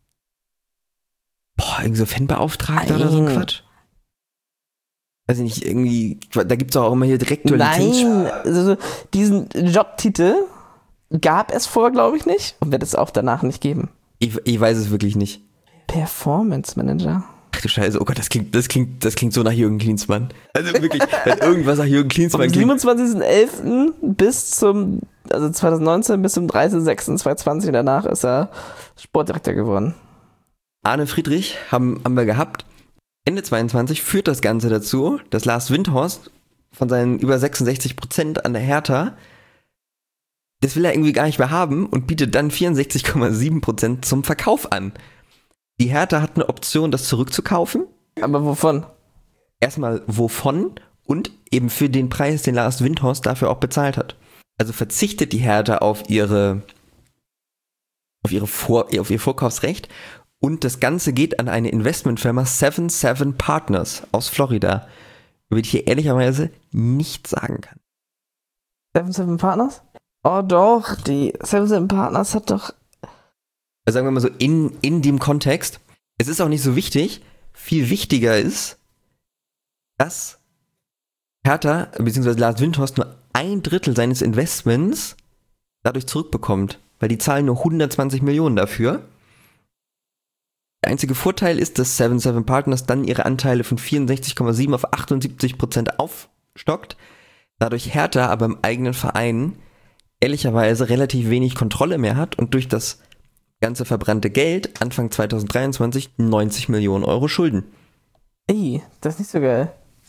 Boah, irgendwie so Fanbeauftragter oder so ein Quatsch? Weiß ich nicht, irgendwie, da gibt's auch immer hier Direktor. Nein, also diesen Jobtitel gab es vorher, glaube ich, nicht und wird es auch danach nicht geben. Ich, ich weiß es wirklich nicht. Performance Manager. Ach du Scheiße, oh Gott, das klingt, das klingt, das klingt so nach Jürgen Klinsmann. Also wirklich, wenn irgendwas nach Jürgen Klinsmann Vom klingt. siebenundzwanzigsten elften bis zum, also zweitausendneunzehn bis zum dreißigsten sechsten zweitausendzwanzig danach ist er Sportdirektor geworden. Arne Friedrich haben, haben wir gehabt. Ende zweiundzwanzig führt das Ganze dazu, dass Lars Windhorst von seinen über sechsundsechzig Prozent an der Hertha, das will er irgendwie gar nicht mehr haben und bietet dann vierundsechzig Komma sieben Prozent zum Verkauf an. Die Hertha hat eine Option, das zurückzukaufen. Aber wovon? Erstmal wovon und eben für den Preis, den Lars Windhorst dafür auch bezahlt hat. Also verzichtet die Hertha auf ihre, auf ihre Vor, auf ihr Vorkaufsrecht. Und das Ganze geht an eine Investmentfirma Seven Seven Partners aus Florida, über die ich hier ehrlicherweise nichts sagen kann. Seven Seven Partners? Oh doch, die Seven Seven Partners hat doch... Also sagen wir mal so, in, in dem Kontext, Es ist auch nicht so wichtig. Viel wichtiger ist, dass Hertha, beziehungsweise Lars Windhorst, nur ein Drittel seines Investments dadurch zurückbekommt. Weil die zahlen nur hundertzwanzig Millionen dafür. Der einzige Vorteil ist, dass Seven Seven Partners dann ihre Anteile von vierundsechzig Komma sieben auf achtundsiebzig Prozent aufstockt. Dadurch Hertha aber im eigenen Verein ehrlicherweise relativ wenig Kontrolle mehr hat und durch das ganze verbrannte Geld Anfang zwanzig dreiundzwanzig neunzig Millionen Euro Schulden. Ey, das ist nicht so geil.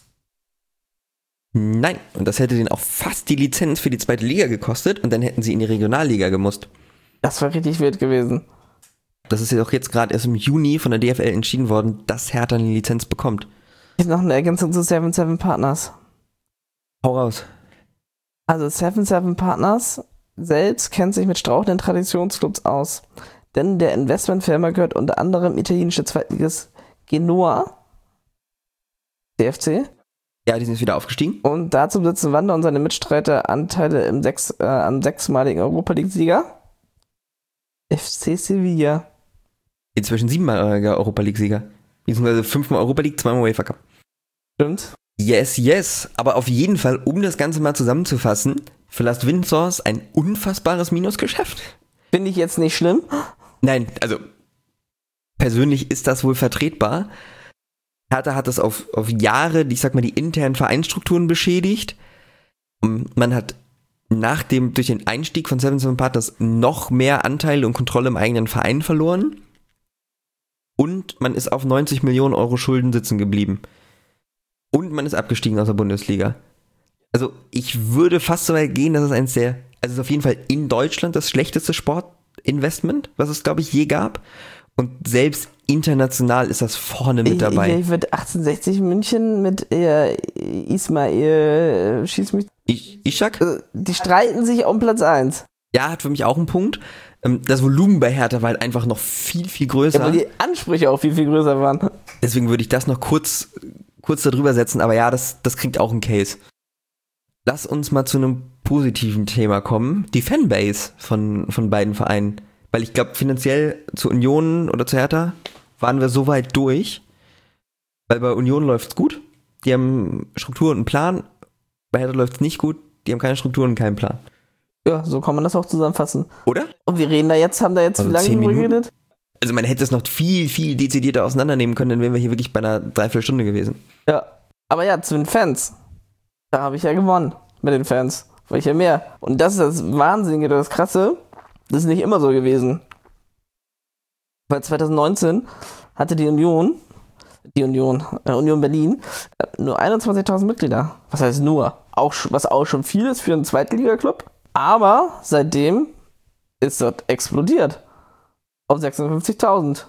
Nein, und das hätte denen auch fast die Lizenz für die zweite Liga gekostet und dann hätten sie in die Regionalliga gemusst. Das war richtig wild gewesen. Das ist ja auch jetzt gerade erst im Juni von der D F L entschieden worden, dass Hertha eine Lizenz bekommt. Ich habe noch eine Ergänzung zu Seven Seven Partners. Hau raus. Also Seven Seven Partners selbst kennt sich mit strauchelnden Traditionsclubs aus. Denn der Investmentfirma gehört unter anderem italienische Zweitliges Genoa, D F C. Ja, die sind jetzt wieder aufgestiegen. Und dazu besitzen Wander und seine Mitstreiter Anteile im sechs, äh, am sechsmaligen Europa League-Sieger F C Sevilla. Inzwischen siebenmaliger Europa League-Sieger. Beziehungsweise fünfmal Europa League, zweimal UEFA Cup. Stimmt. Yes, yes. Aber auf jeden Fall, um das Ganze mal zusammenzufassen, für Lars Windhorst ein unfassbares Minusgeschäft. Finde ich jetzt nicht schlimm. Nein, also persönlich ist das wohl vertretbar. Hertha hat das auf, auf Jahre, ich sag mal, die internen Vereinsstrukturen beschädigt. Man hat nach dem, durch den Einstieg von Seven Seven Partners noch mehr Anteile und Kontrolle im eigenen Verein verloren. Und man ist auf neunzig Millionen Euro Schulden sitzen geblieben. Und man ist abgestiegen aus der Bundesliga. Also ich würde fast so weit gehen, dass es eins der, also es ist auf jeden Fall in Deutschland das schlechteste Sportinvestment, was es, glaube ich, je gab. Und selbst international ist das vorne mit dabei. Ich, ich würde achtzehnhundertsechzig München mit äh, Ismail, äh, schieß mich. Ich, Ishak? Äh, die streiten sich um Platz eins. Ja, hat für mich auch einen Punkt. Das Volumen bei Hertha war halt einfach noch viel, viel größer. Ja, weil die Ansprüche auch viel, viel größer waren. Deswegen würde ich das noch kurz, kurz darüber setzen. Aber ja, das, das kriegt auch einen Case. Lass uns mal zu einem positiven Thema kommen. Die Fanbase von, von beiden Vereinen. Weil ich glaube, finanziell zu Union oder zu Hertha waren wir so weit durch. Weil bei Union läuft's gut. Die haben Struktur und einen Plan. Bei Hertha läuft's nicht gut. Die haben keine Struktur und keinen Plan. Ja, so kann man das auch zusammenfassen. Oder? Und wir reden da jetzt, haben da jetzt Also wie lange zehn drüber Minuten? geredet? Also man hätte es noch viel, viel dezidierter auseinandernehmen können, dann wären wir hier wirklich bei einer Dreiviertelstunde gewesen. Ja. Aber ja, zu den Fans. Da habe ich ja gewonnen mit den Fans. Weil ich ja mehr. Und das ist das Wahnsinnige, das Krasse. Das ist nicht immer so gewesen. Weil zwanzig neunzehn hatte die Union, die Union, äh, Union Berlin, äh, nur einundzwanzigtausend Mitglieder. Was heißt nur? Auch, was auch schon viel ist für einen Zweitliga-Club. Aber seitdem ist das explodiert. Auf sechsundfünfzigtausend.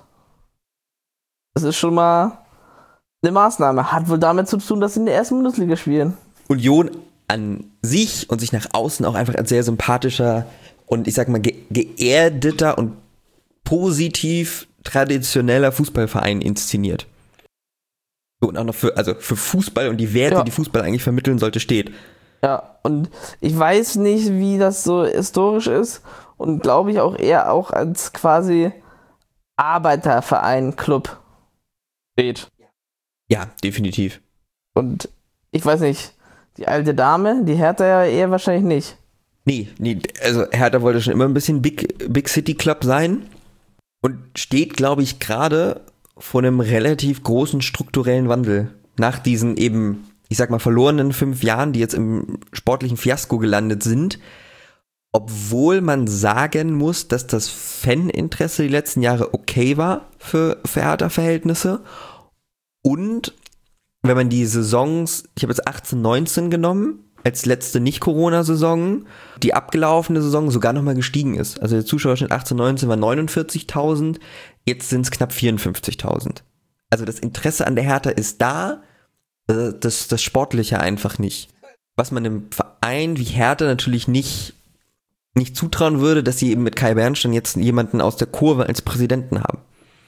Das ist schon mal eine Maßnahme. Hat wohl damit zu tun, dass sie in der ersten Bundesliga spielen. Union an sich und sich nach außen auch einfach als sehr sympathischer und ich sag mal ge- geerdeter und positiv traditioneller Fußballverein inszeniert. So, und auch noch für, also für Fußball und die Werte, Ja. die Fußball eigentlich vermitteln sollte, steht. Ja, und ich weiß nicht, wie das so historisch ist und glaube ich auch eher auch als quasi Arbeiterverein, Club steht. Ja, definitiv. Und ich weiß nicht, die alte Dame, die Hertha ja eher wahrscheinlich nicht. Nee, nee, also Hertha wollte schon immer ein bisschen Big, Big City Club sein und steht, glaube ich, gerade vor einem relativ großen strukturellen Wandel. Nach diesen eben, ich sag mal, verlorenen fünf Jahren, die jetzt im sportlichen Fiasko gelandet sind. Obwohl man sagen muss, dass das Faninteresse die letzten Jahre okay war für, für Hertha-Verhältnisse. Und wenn man die Saisons, ich habe jetzt achtzehn, neunzehn genommen, als letzte Nicht-Corona-Saison, die abgelaufene Saison sogar nochmal gestiegen ist. Also der Zuschauerschnitt achtzehn, neunzehn war neunundvierzigtausend, jetzt sind es knapp vierundfünfzigtausend. Also das Interesse an der Hertha ist da, das, das Sportliche einfach nicht. Was man einem Verein wie Hertha natürlich nicht, nicht zutrauen würde, dass sie eben mit Kai Bernstein jetzt jemanden aus der Kurve als Präsidenten haben.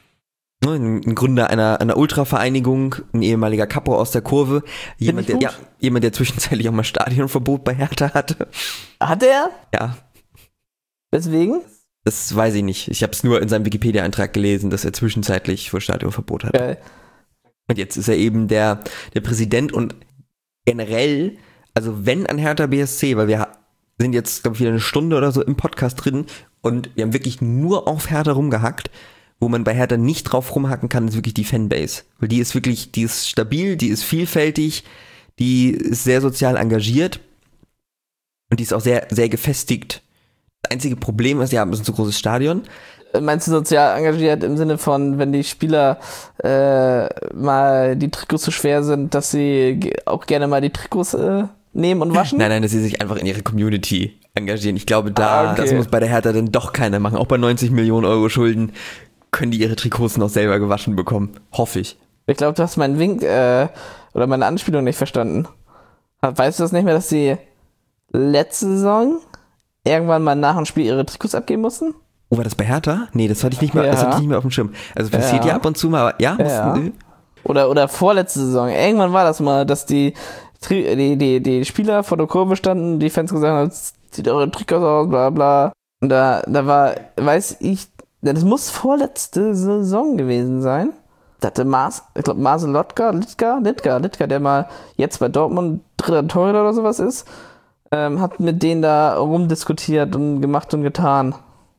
Ein Gründer einer, einer Ultravereinigung, ein ehemaliger Kapo aus der Kurve, jemand der, ja, jemand, der zwischenzeitlich auch mal Stadionverbot bei Hertha hatte. Hat er? Ja. Weswegen? Das weiß ich nicht. Ich habe es nur in seinem Wikipedia-Eintrag gelesen, dass er zwischenzeitlich vor Stadionverbot hat. Geil. Und jetzt ist er eben der, der Präsident und generell, also wenn an Hertha B S C, weil wir sind jetzt, glaube ich, wieder eine Stunde oder so im Podcast drin und wir haben wirklich nur auf Hertha rumgehackt, wo man bei Hertha nicht drauf rumhacken kann, ist wirklich die Fanbase. Weil die ist wirklich, die ist stabil, die ist vielfältig, die ist sehr sozial engagiert und die ist auch sehr, sehr gefestigt. Das einzige Problem ist, die haben ein zu großes Stadion. Meinst du sozial engagiert im Sinne von, wenn die Spieler äh, mal die Trikots so schwer sind, dass sie ge- auch gerne mal die Trikots äh, nehmen und waschen? Nein, nein, dass sie sich einfach in ihre Community engagieren. Ich glaube, da, Ah, okay. das muss bei der Hertha dann doch keiner machen. Auch bei neunzig Millionen Euro Schulden können die ihre Trikots noch selber gewaschen bekommen. Hoffe ich. Ich glaube, du hast meinen Wink äh, oder meine Anspielung nicht verstanden. Weißt du das nicht mehr, dass sie letzte Saison irgendwann mal nach dem Spiel ihre Trikots abgeben mussten? Oh, war das bei Hertha? Nee, das hatte ich nicht mehr, Ja. das hatte ich nicht mehr auf dem Schirm. Also passiert ja, Ja. ab und zu mal, aber ja, Ja. mussten, Oder, oder vorletzte Saison. Irgendwann war das mal, dass die, Tri- die, die, die Spieler vor der Kurve standen, die Fans gesagt haben, zieht eure Trikots aus, bla bla. Und da, da war, weiß ich, das muss vorletzte Saison gewesen sein. Da hatte Mars, ich glaube Marcel Lotka, Litka, Litka, Litka, der mal jetzt bei Dortmund dritter Torhüter oder sowas ist, ähm, hat mit denen da rumdiskutiert und gemacht und getan.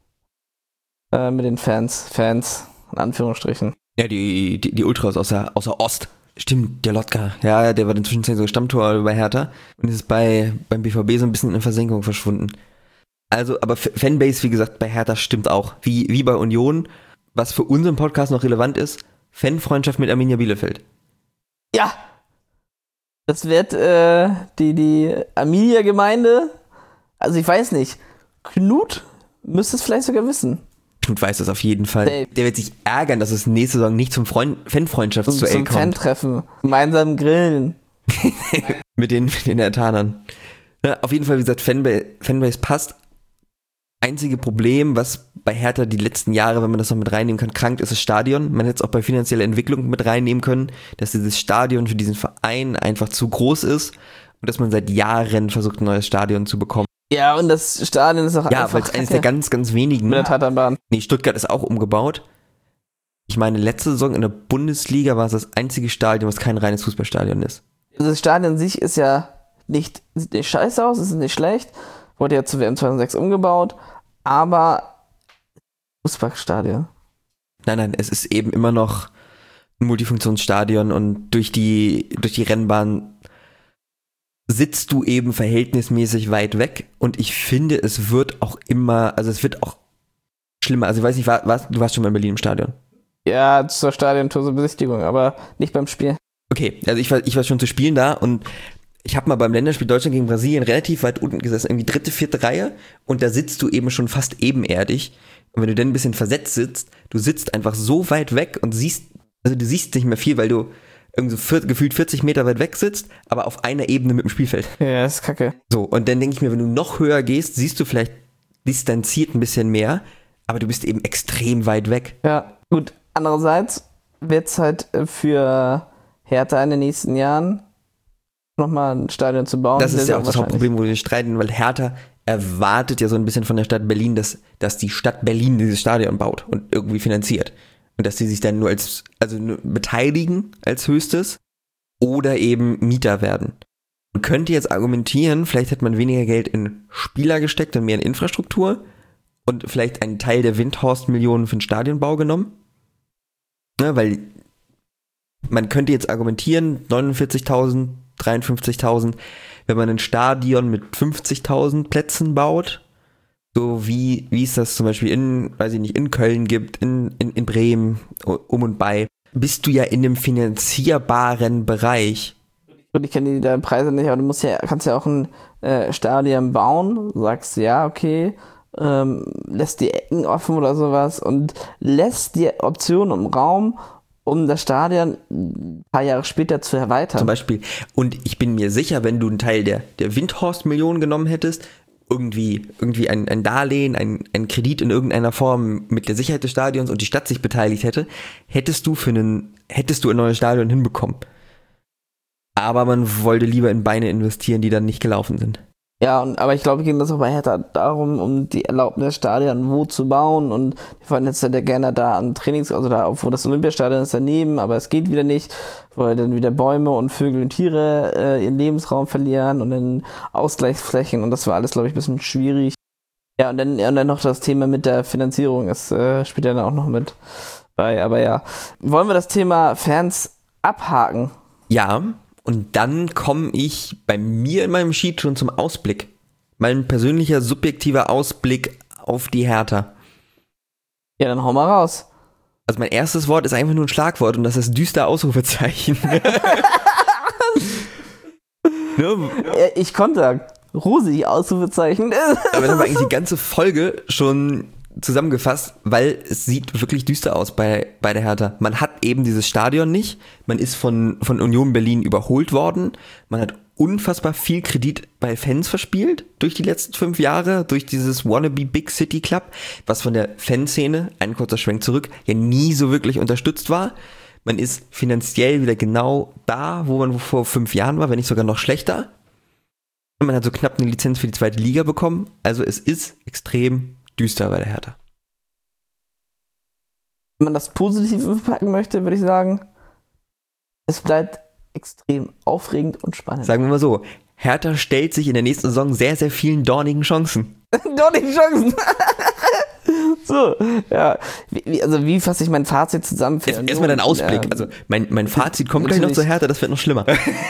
Äh, mit den Fans, Fans, in Anführungsstrichen. Ja, die, die, die Ultras aus der, aus der Ost. Stimmt, der Lotka. Ja, der war in der Zwischenzeit so Stammtor bei Hertha und ist bei, beim B V B so ein bisschen in Versenkung verschwunden. Also, aber F- Fanbase, wie gesagt, bei Hertha stimmt auch. Wie, wie bei Union. Was für unseren Podcast noch relevant ist, Fanfreundschaft mit Arminia Bielefeld. Ja! Das wird äh, die, die Arminia-Gemeinde, also ich weiß nicht, Knut müsste es vielleicht sogar wissen. Knut weiß das auf jeden Fall. Safe. Der wird sich ärgern, dass es nächste Saison nicht zum Freund- Fanfreundschaftsduell Zum kommt. Fan-Treffen, gemeinsam grillen. Mit den, mit den Ertanern. Ja, auf jeden Fall, wie gesagt, Fanbase, Fanbase passt. Einzige Problem, was bei Hertha die letzten Jahre, wenn man das noch mit reinnehmen kann, krankt, ist das Stadion. Man hätte es auch bei finanzieller Entwicklung mit reinnehmen können, dass dieses Stadion für diesen Verein einfach zu groß ist und dass man seit Jahren versucht, ein neues Stadion zu bekommen. Ja, und das Stadion ist auch Ja, einfach weil es eines der kacke. ganz, ganz wenigen. Mit der Tatanbahn. Nee, Stuttgart ist auch umgebaut. Ich meine, letzte Saison in der Bundesliga war es das einzige Stadion, was kein reines Fußballstadion ist. Das Stadion an sich ist ja nicht, sieht nicht scheiße aus, ist nicht schlecht. Wurde ja zu W M zweitausendsechs umgebaut, aber Fußballstadion. Nein, nein, es ist eben immer noch ein Multifunktionsstadion und durch die, durch die Rennbahn sitzt du eben verhältnismäßig weit weg und ich finde, es wird auch immer, also es wird auch schlimmer. Also ich weiß nicht, war, warst, du warst schon mal in Berlin im Stadion? Ja, zur Stadiontour zur Besichtigung, aber nicht beim Spiel. Okay, also ich war, ich war schon zu spielen da und ich habe mal beim Länderspiel Deutschland gegen Brasilien relativ weit unten gesessen, irgendwie dritte, vierte Reihe und da sitzt du eben schon fast ebenerdig und wenn du dann ein bisschen versetzt sitzt, du sitzt einfach so weit weg und siehst, also du siehst nicht mehr viel, weil du irgendwie so vier, gefühlt vierzig Meter weit weg sitzt, aber auf einer Ebene mit dem Spielfeld. Ja, ist kacke. So, und dann denke ich mir, wenn du noch höher gehst, siehst du vielleicht distanziert ein bisschen mehr, aber du bist eben extrem weit weg. Ja, gut. Andererseits wird es halt äh, für Hertha in den nächsten Jahren nochmal ein Stadion zu bauen. Das ist sehr ja auch das wahrscheinlich. Hauptproblem, wo wir streiten, weil Hertha erwartet ja so ein bisschen von der Stadt Berlin, dass, dass die Stadt Berlin dieses Stadion baut und irgendwie finanziert. Und dass sie sich dann nur als, also nur beteiligen als höchstes oder eben Mieter werden. Man könnte jetzt argumentieren, vielleicht hätte man weniger Geld in Spieler gesteckt und mehr in Infrastruktur und vielleicht einen Teil der Windhorst-Millionen für den Stadionbau genommen. Ne, weil man könnte jetzt argumentieren, neunundvierzigtausend, dreiundfünfzigtausend, wenn man ein Stadion mit fünfzigtausend Plätzen baut, so wie, wie es das zum Beispiel in, weiß ich nicht, in Köln gibt, in, in, in Bremen, um und bei, bist du ja in einem finanzierbaren Bereich. Und ich kenne die da Preise nicht, aber du musst ja, kannst ja auch ein äh, Stadion bauen, sagst ja, okay, ähm, lässt die Ecken offen oder sowas und lässt dir Optionen im Raum, um das Stadion ein paar Jahre später zu erweitern. Zum Beispiel. Und ich bin mir sicher, wenn du einen Teil der, der Windhorst-Millionen genommen hättest, irgendwie, irgendwie ein, ein Darlehen, ein, ein Kredit in irgendeiner Form mit der Sicherheit des Stadions und die Stadt sich beteiligt hätte, hättest du für einen, hättest du ein neues Stadion hinbekommen. Aber man wollte lieber in Beine investieren, die dann nicht gelaufen sind. Ja, und, aber ich glaube, ging das auch bei Hertha darum, um die Erlaubnis Stadion wo zu bauen, und die wollen jetzt ja gerne da an Trainings, also da, wo das Olympiastadion ist daneben, aber es geht wieder nicht, weil dann wieder Bäume und Vögel und Tiere äh, ihren Lebensraum verlieren und dann Ausgleichsflächen, und das war alles, glaube ich, ein bisschen schwierig. Ja, und dann, und dann noch das Thema mit der Finanzierung, das äh, spielt dann auch noch mit bei, aber ja. Wollen wir das Thema Fans abhaken? Ja. Und dann komme ich bei mir in meinem Sheet schon zum Ausblick. Mein persönlicher, subjektiver Ausblick auf die Hertha. Ja, dann hau mal raus. Also mein erstes Wort ist einfach nur ein Schlagwort und das ist düster Ausrufezeichen. Ne? Ich konnte Rosi Ausrufezeichen. Aber dann haben wir eigentlich die ganze Folge schon zusammengefasst, weil es sieht wirklich düster aus bei, bei der Hertha. Man hat eben dieses Stadion nicht, man ist von, von Union Berlin überholt worden, man hat unfassbar viel Kredit bei Fans verspielt durch die letzten fünf Jahre, durch dieses Wannabe Big City Club, was von der Fanszene, ein kurzer Schwenk zurück, ja nie so wirklich unterstützt war. Man ist finanziell wieder genau da, wo man vor fünf Jahren war, wenn nicht sogar noch schlechter. Und man hat so knapp eine Lizenz für die zweite Liga bekommen. Also es ist extrem düster bei der Hertha. Wenn man das positiv verpacken möchte, würde ich sagen, es bleibt extrem aufregend und spannend. Sagen wir mal so, Hertha stellt sich in der nächsten Saison sehr, sehr vielen dornigen Chancen. Dornigen Chancen! So, ja. Wie, also wie fasse ich mein Fazit zusammen? Für Erstmal dein Ausblick. Ähm, also mein, mein Fazit kommt gleich noch zur Hertha, das wird noch schlimmer.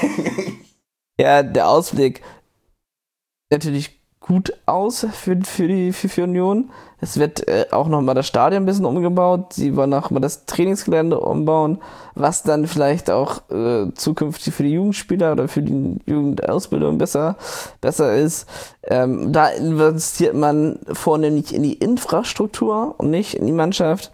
Ja, der Ausblick natürlich gut aus für, für die für, für Union. Es wird äh, auch nochmal das Stadion ein bisschen umgebaut. Sie wollen auch mal das Trainingsgelände umbauen, was dann vielleicht auch äh, zukünftig für die Jugendspieler oder für die Jugendausbildung besser, besser ist. Ähm, da investiert man vornehmlich in die Infrastruktur und nicht in die Mannschaft.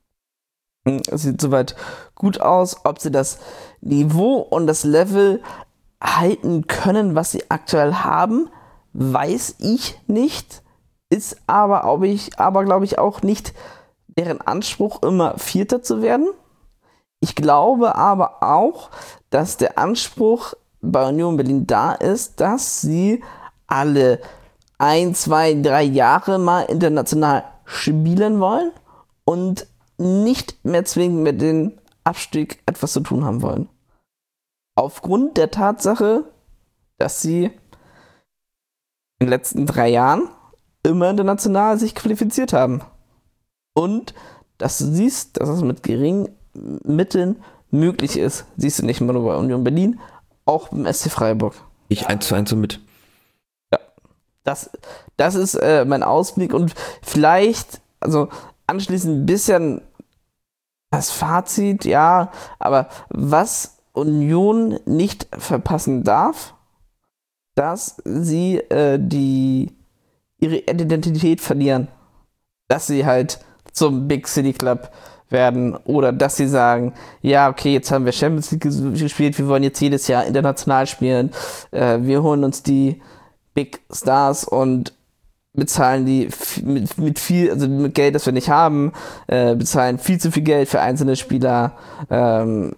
Es sieht soweit gut aus. Ob sie das Niveau und das Level halten können, was sie aktuell haben, weiß ich nicht, ist aber, ob ich, aber glaube ich auch nicht deren Anspruch, immer Vierter zu werden. Ich glaube aber auch, dass der Anspruch bei Union Berlin da ist, dass sie alle ein, zwei, drei Jahre mal international spielen wollen und nicht mehr zwingend mit dem Abstieg etwas zu tun haben wollen. Aufgrund der Tatsache, dass sie in den letzten drei Jahren immer international sich qualifiziert haben. Und dass du siehst, dass es mit geringen Mitteln möglich ist. Siehst du nicht nur bei Union Berlin, auch beim S C Freiburg. Ich eins zu eins so mit. Ja, das, das ist äh, mein Ausblick und vielleicht, also anschließend ein bisschen das Fazit, ja, aber was Union nicht verpassen darf, dass sie äh, die ihre Identität verlieren. Dass sie halt zum Big City Club werden oder dass sie sagen, ja, okay, jetzt haben wir Champions League gespielt, wir wollen jetzt jedes Jahr international spielen, äh, wir holen uns die Big Stars und bezahlen die f- mit, mit viel, also mit Geld, das wir nicht haben, äh, bezahlen viel zu viel Geld für einzelne Spieler, ähm,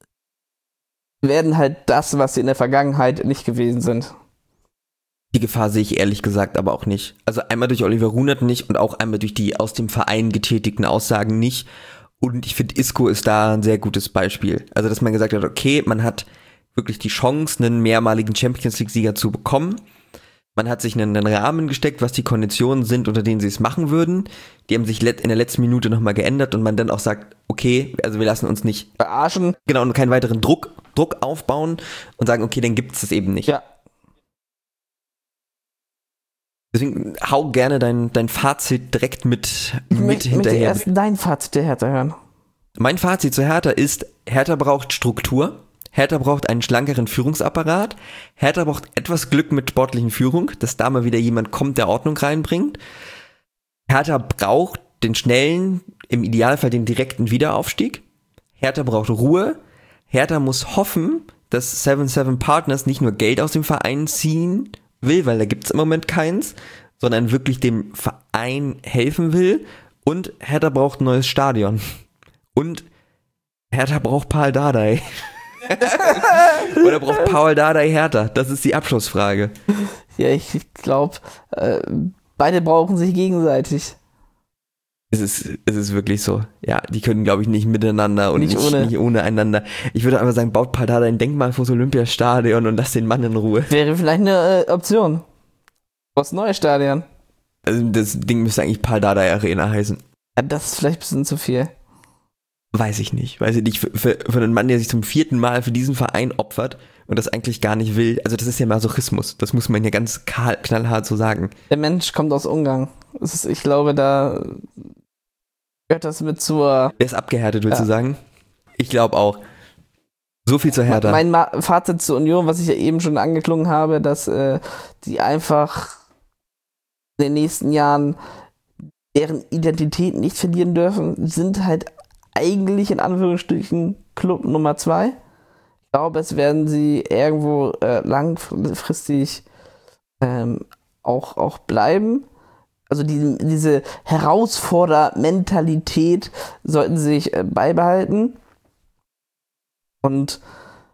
werden halt das, was sie in der Vergangenheit nicht gewesen sind. Die Gefahr sehe ich ehrlich gesagt aber auch nicht. Also einmal durch Oliver Runert nicht und auch einmal durch die aus dem Verein getätigten Aussagen nicht. Und ich finde, Isco ist da ein sehr gutes Beispiel. Also dass man gesagt hat, okay, man hat wirklich die Chance, einen mehrmaligen Champions-League-Sieger zu bekommen. Man hat sich einen, einen Rahmen gesteckt, was die Konditionen sind, unter denen sie es machen würden. Die haben sich in der letzten Minute nochmal geändert und man dann auch sagt, okay, also wir lassen uns nicht verarschen. Genau, und keinen weiteren Druck, Druck aufbauen und sagen, okay, dann gibt es das eben nicht. Ja. Deswegen hau gerne dein, dein Fazit direkt mit, mit ich möchte, hinterher. Ich möchte erst dein Fazit der Hertha hören. Mein Fazit zu Hertha ist, Hertha braucht Struktur, Hertha braucht einen schlankeren Führungsapparat, Hertha braucht etwas Glück mit sportlichen Führung, dass da mal wieder jemand kommt, der Ordnung reinbringt. Hertha braucht den schnellen, im Idealfall den direkten Wiederaufstieg. Hertha braucht Ruhe. Hertha muss hoffen, dass Seven Seven Partners nicht nur Geld aus dem Verein ziehen will, weil da gibt es im Moment keins, sondern wirklich dem Verein helfen will. Und Hertha braucht ein neues Stadion. Und Hertha braucht Paul Dardai. Oder braucht Paul Dardai Hertha? Das ist die Abschlussfrage. Ja, ich glaube, äh, beide brauchen sich gegenseitig. Es ist, es ist wirklich so. Ja, die können, glaube ich, nicht miteinander und Nicht nicht, ohne. nicht ohne einander. Ich würde einfach sagen, baut Paul Dardai ein Denkmal vor das Olympiastadion und lasst den Mann in Ruhe. Wäre vielleicht eine äh, Option. Was neue Stadion. Also das Ding müsste eigentlich Paul Dardai Arena heißen. Ja, das ist vielleicht ein bisschen zu viel. Weiß ich nicht. Weiß ich nicht. Für, für, für einen Mann, der sich zum vierten Mal für diesen Verein opfert und das eigentlich gar nicht will. Also das ist ja Masochismus. Das muss man ja ganz kahl, knallhart so sagen. Der Mensch kommt aus Ungarn. Das ist, ich glaube, da gehört das mit zur... Der ist abgehärtet, willst Ja. du sagen? Ich glaube auch. So viel zur Hertha. Mein Ma- Fazit zur Union, was ich ja eben schon angeklungen habe, dass äh, die einfach in den nächsten Jahren deren Identität nicht verlieren dürfen, sind halt eigentlich in Anführungsstrichen Club Nummer zwei. Ich glaube, es werden sie irgendwo äh, langfristig ähm, auch, auch bleiben. Also die, diese Herausfordermentalität sollten sie sich äh, beibehalten. Und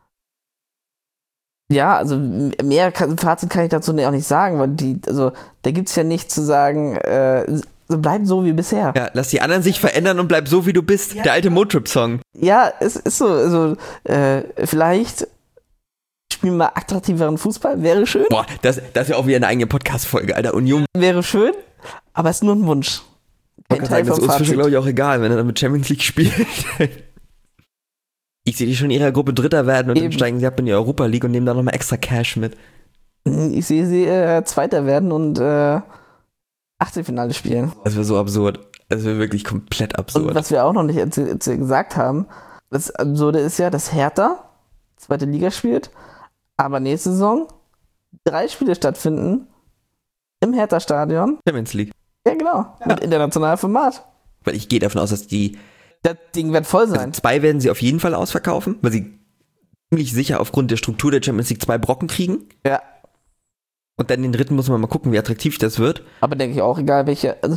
ja, also mehr kann, Fazit kann ich dazu auch nicht sagen, weil die, also da gibt es ja nichts zu sagen, äh, so bleibt so wie bisher. Ja, lass die anderen sich verändern und bleib so, wie du bist. Der alte Motrip-Song. Ja, es ist so, also äh, vielleicht spielen wir attraktiveren Fußball, wäre schön, Boah, das, das ist ja auch wieder eine eigene Podcast-Folge, Alter. Union. wäre schön, aber es ist nur ein Wunsch. Man Kein kann Teil sagen, das vom ist uns Fazit. glaube ich, auch egal, wenn er dann mit Champions League spielt. Ich sehe die schon in ihrer Gruppe Dritter werden und Eben. dann steigen sie ab in die Europa League und nehmen da nochmal extra Cash mit. Ich sehe sie äh, Zweiter werden und äh, Achtelfinale spielen. Das wäre so absurd. Das wäre wirklich komplett absurd. Und was wir auch noch nicht erzähl- erzähl- gesagt haben, das Absurde ist ja, dass Hertha zweite Liga spielt, aber nächste Saison drei Spiele stattfinden im Hertha-Stadion. Champions League. Ja, genau. Mit internationalem Format. Weil ich gehe davon aus, dass die Das Ding wird voll also sein. zwei werden sie auf jeden Fall ausverkaufen, weil sie ziemlich sicher aufgrund der Struktur der Champions League zwei Brocken kriegen. Ja. Und dann den dritten muss man mal gucken, wie attraktiv das wird. Aber denke ich auch, egal welche. Also,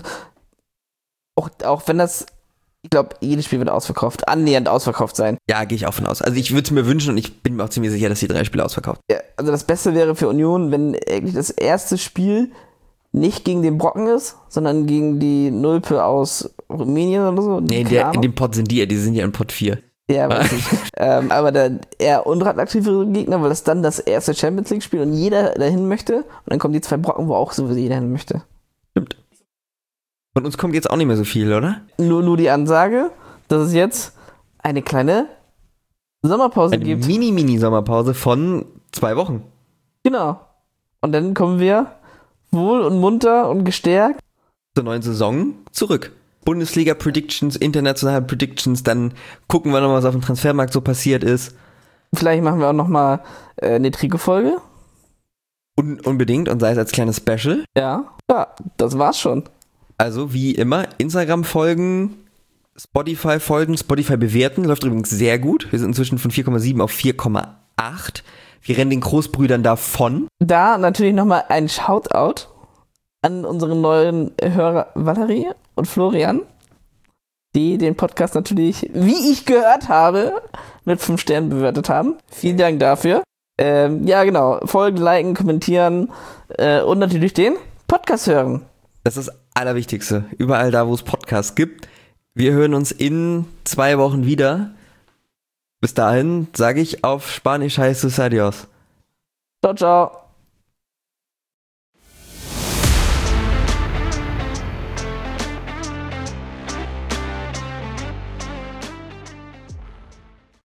auch, auch wenn das, ich glaube, jedes Spiel wird ausverkauft, annähernd ausverkauft sein. Ja, gehe ich auch von aus. Also ich würde es mir wünschen und ich bin mir auch ziemlich sicher, dass die drei Spiele ausverkauft. Ja, also das Beste wäre für Union, wenn eigentlich das erste Spiel nicht gegen den Brocken ist, sondern gegen die Nulpe aus Rumänien oder so. Nee, in, Keine der, in Ahnung. dem Pot sind die ja, die sind ja in Pot vier. Ja, weiß ich. ähm, aber der eher unattraktivere Gegner, weil das dann das erste Champions League Spiel und jeder dahin möchte. Und dann kommen die zwei Brocken, wo auch sowieso jeder hin möchte. Stimmt. Von uns kommt jetzt auch nicht mehr so viel, oder? Nur, nur die Ansage, dass es jetzt eine kleine Sommerpause Eine gibt. Mini-Mini-Sommerpause von zwei Wochen. Genau. Und dann kommen wir wohl und munter und gestärkt. Zur neuen Saison zurück. Bundesliga-Predictions, internationale Predictions, dann gucken wir nochmal, was auf dem Transfermarkt so passiert ist. Vielleicht machen wir auch nochmal äh, eine Trikot-Folge. Un- unbedingt und sei es als kleines Special. Ja. Ja, das war's schon. Also wie immer, Instagram folgen, Spotify folgen, Spotify bewerten, läuft übrigens sehr gut. Wir sind inzwischen von vier Komma sieben auf vier Komma acht. Wir rennen den Großbrüdern davon. Da natürlich nochmal ein Shoutout an unseren neuen Hörer Valerie und Florian, die den Podcast natürlich, wie ich gehört habe, mit fünf Sternen bewertet haben. Vielen Dank dafür. Ähm, ja, genau. Folgen, liken, kommentieren äh, und natürlich den Podcast hören. Das ist das Allerwichtigste. Überall da, wo es Podcasts gibt. Wir hören uns in zwei Wochen wieder. Bis dahin sage ich auf Spanisch heißt es Adios. Ciao, ciao.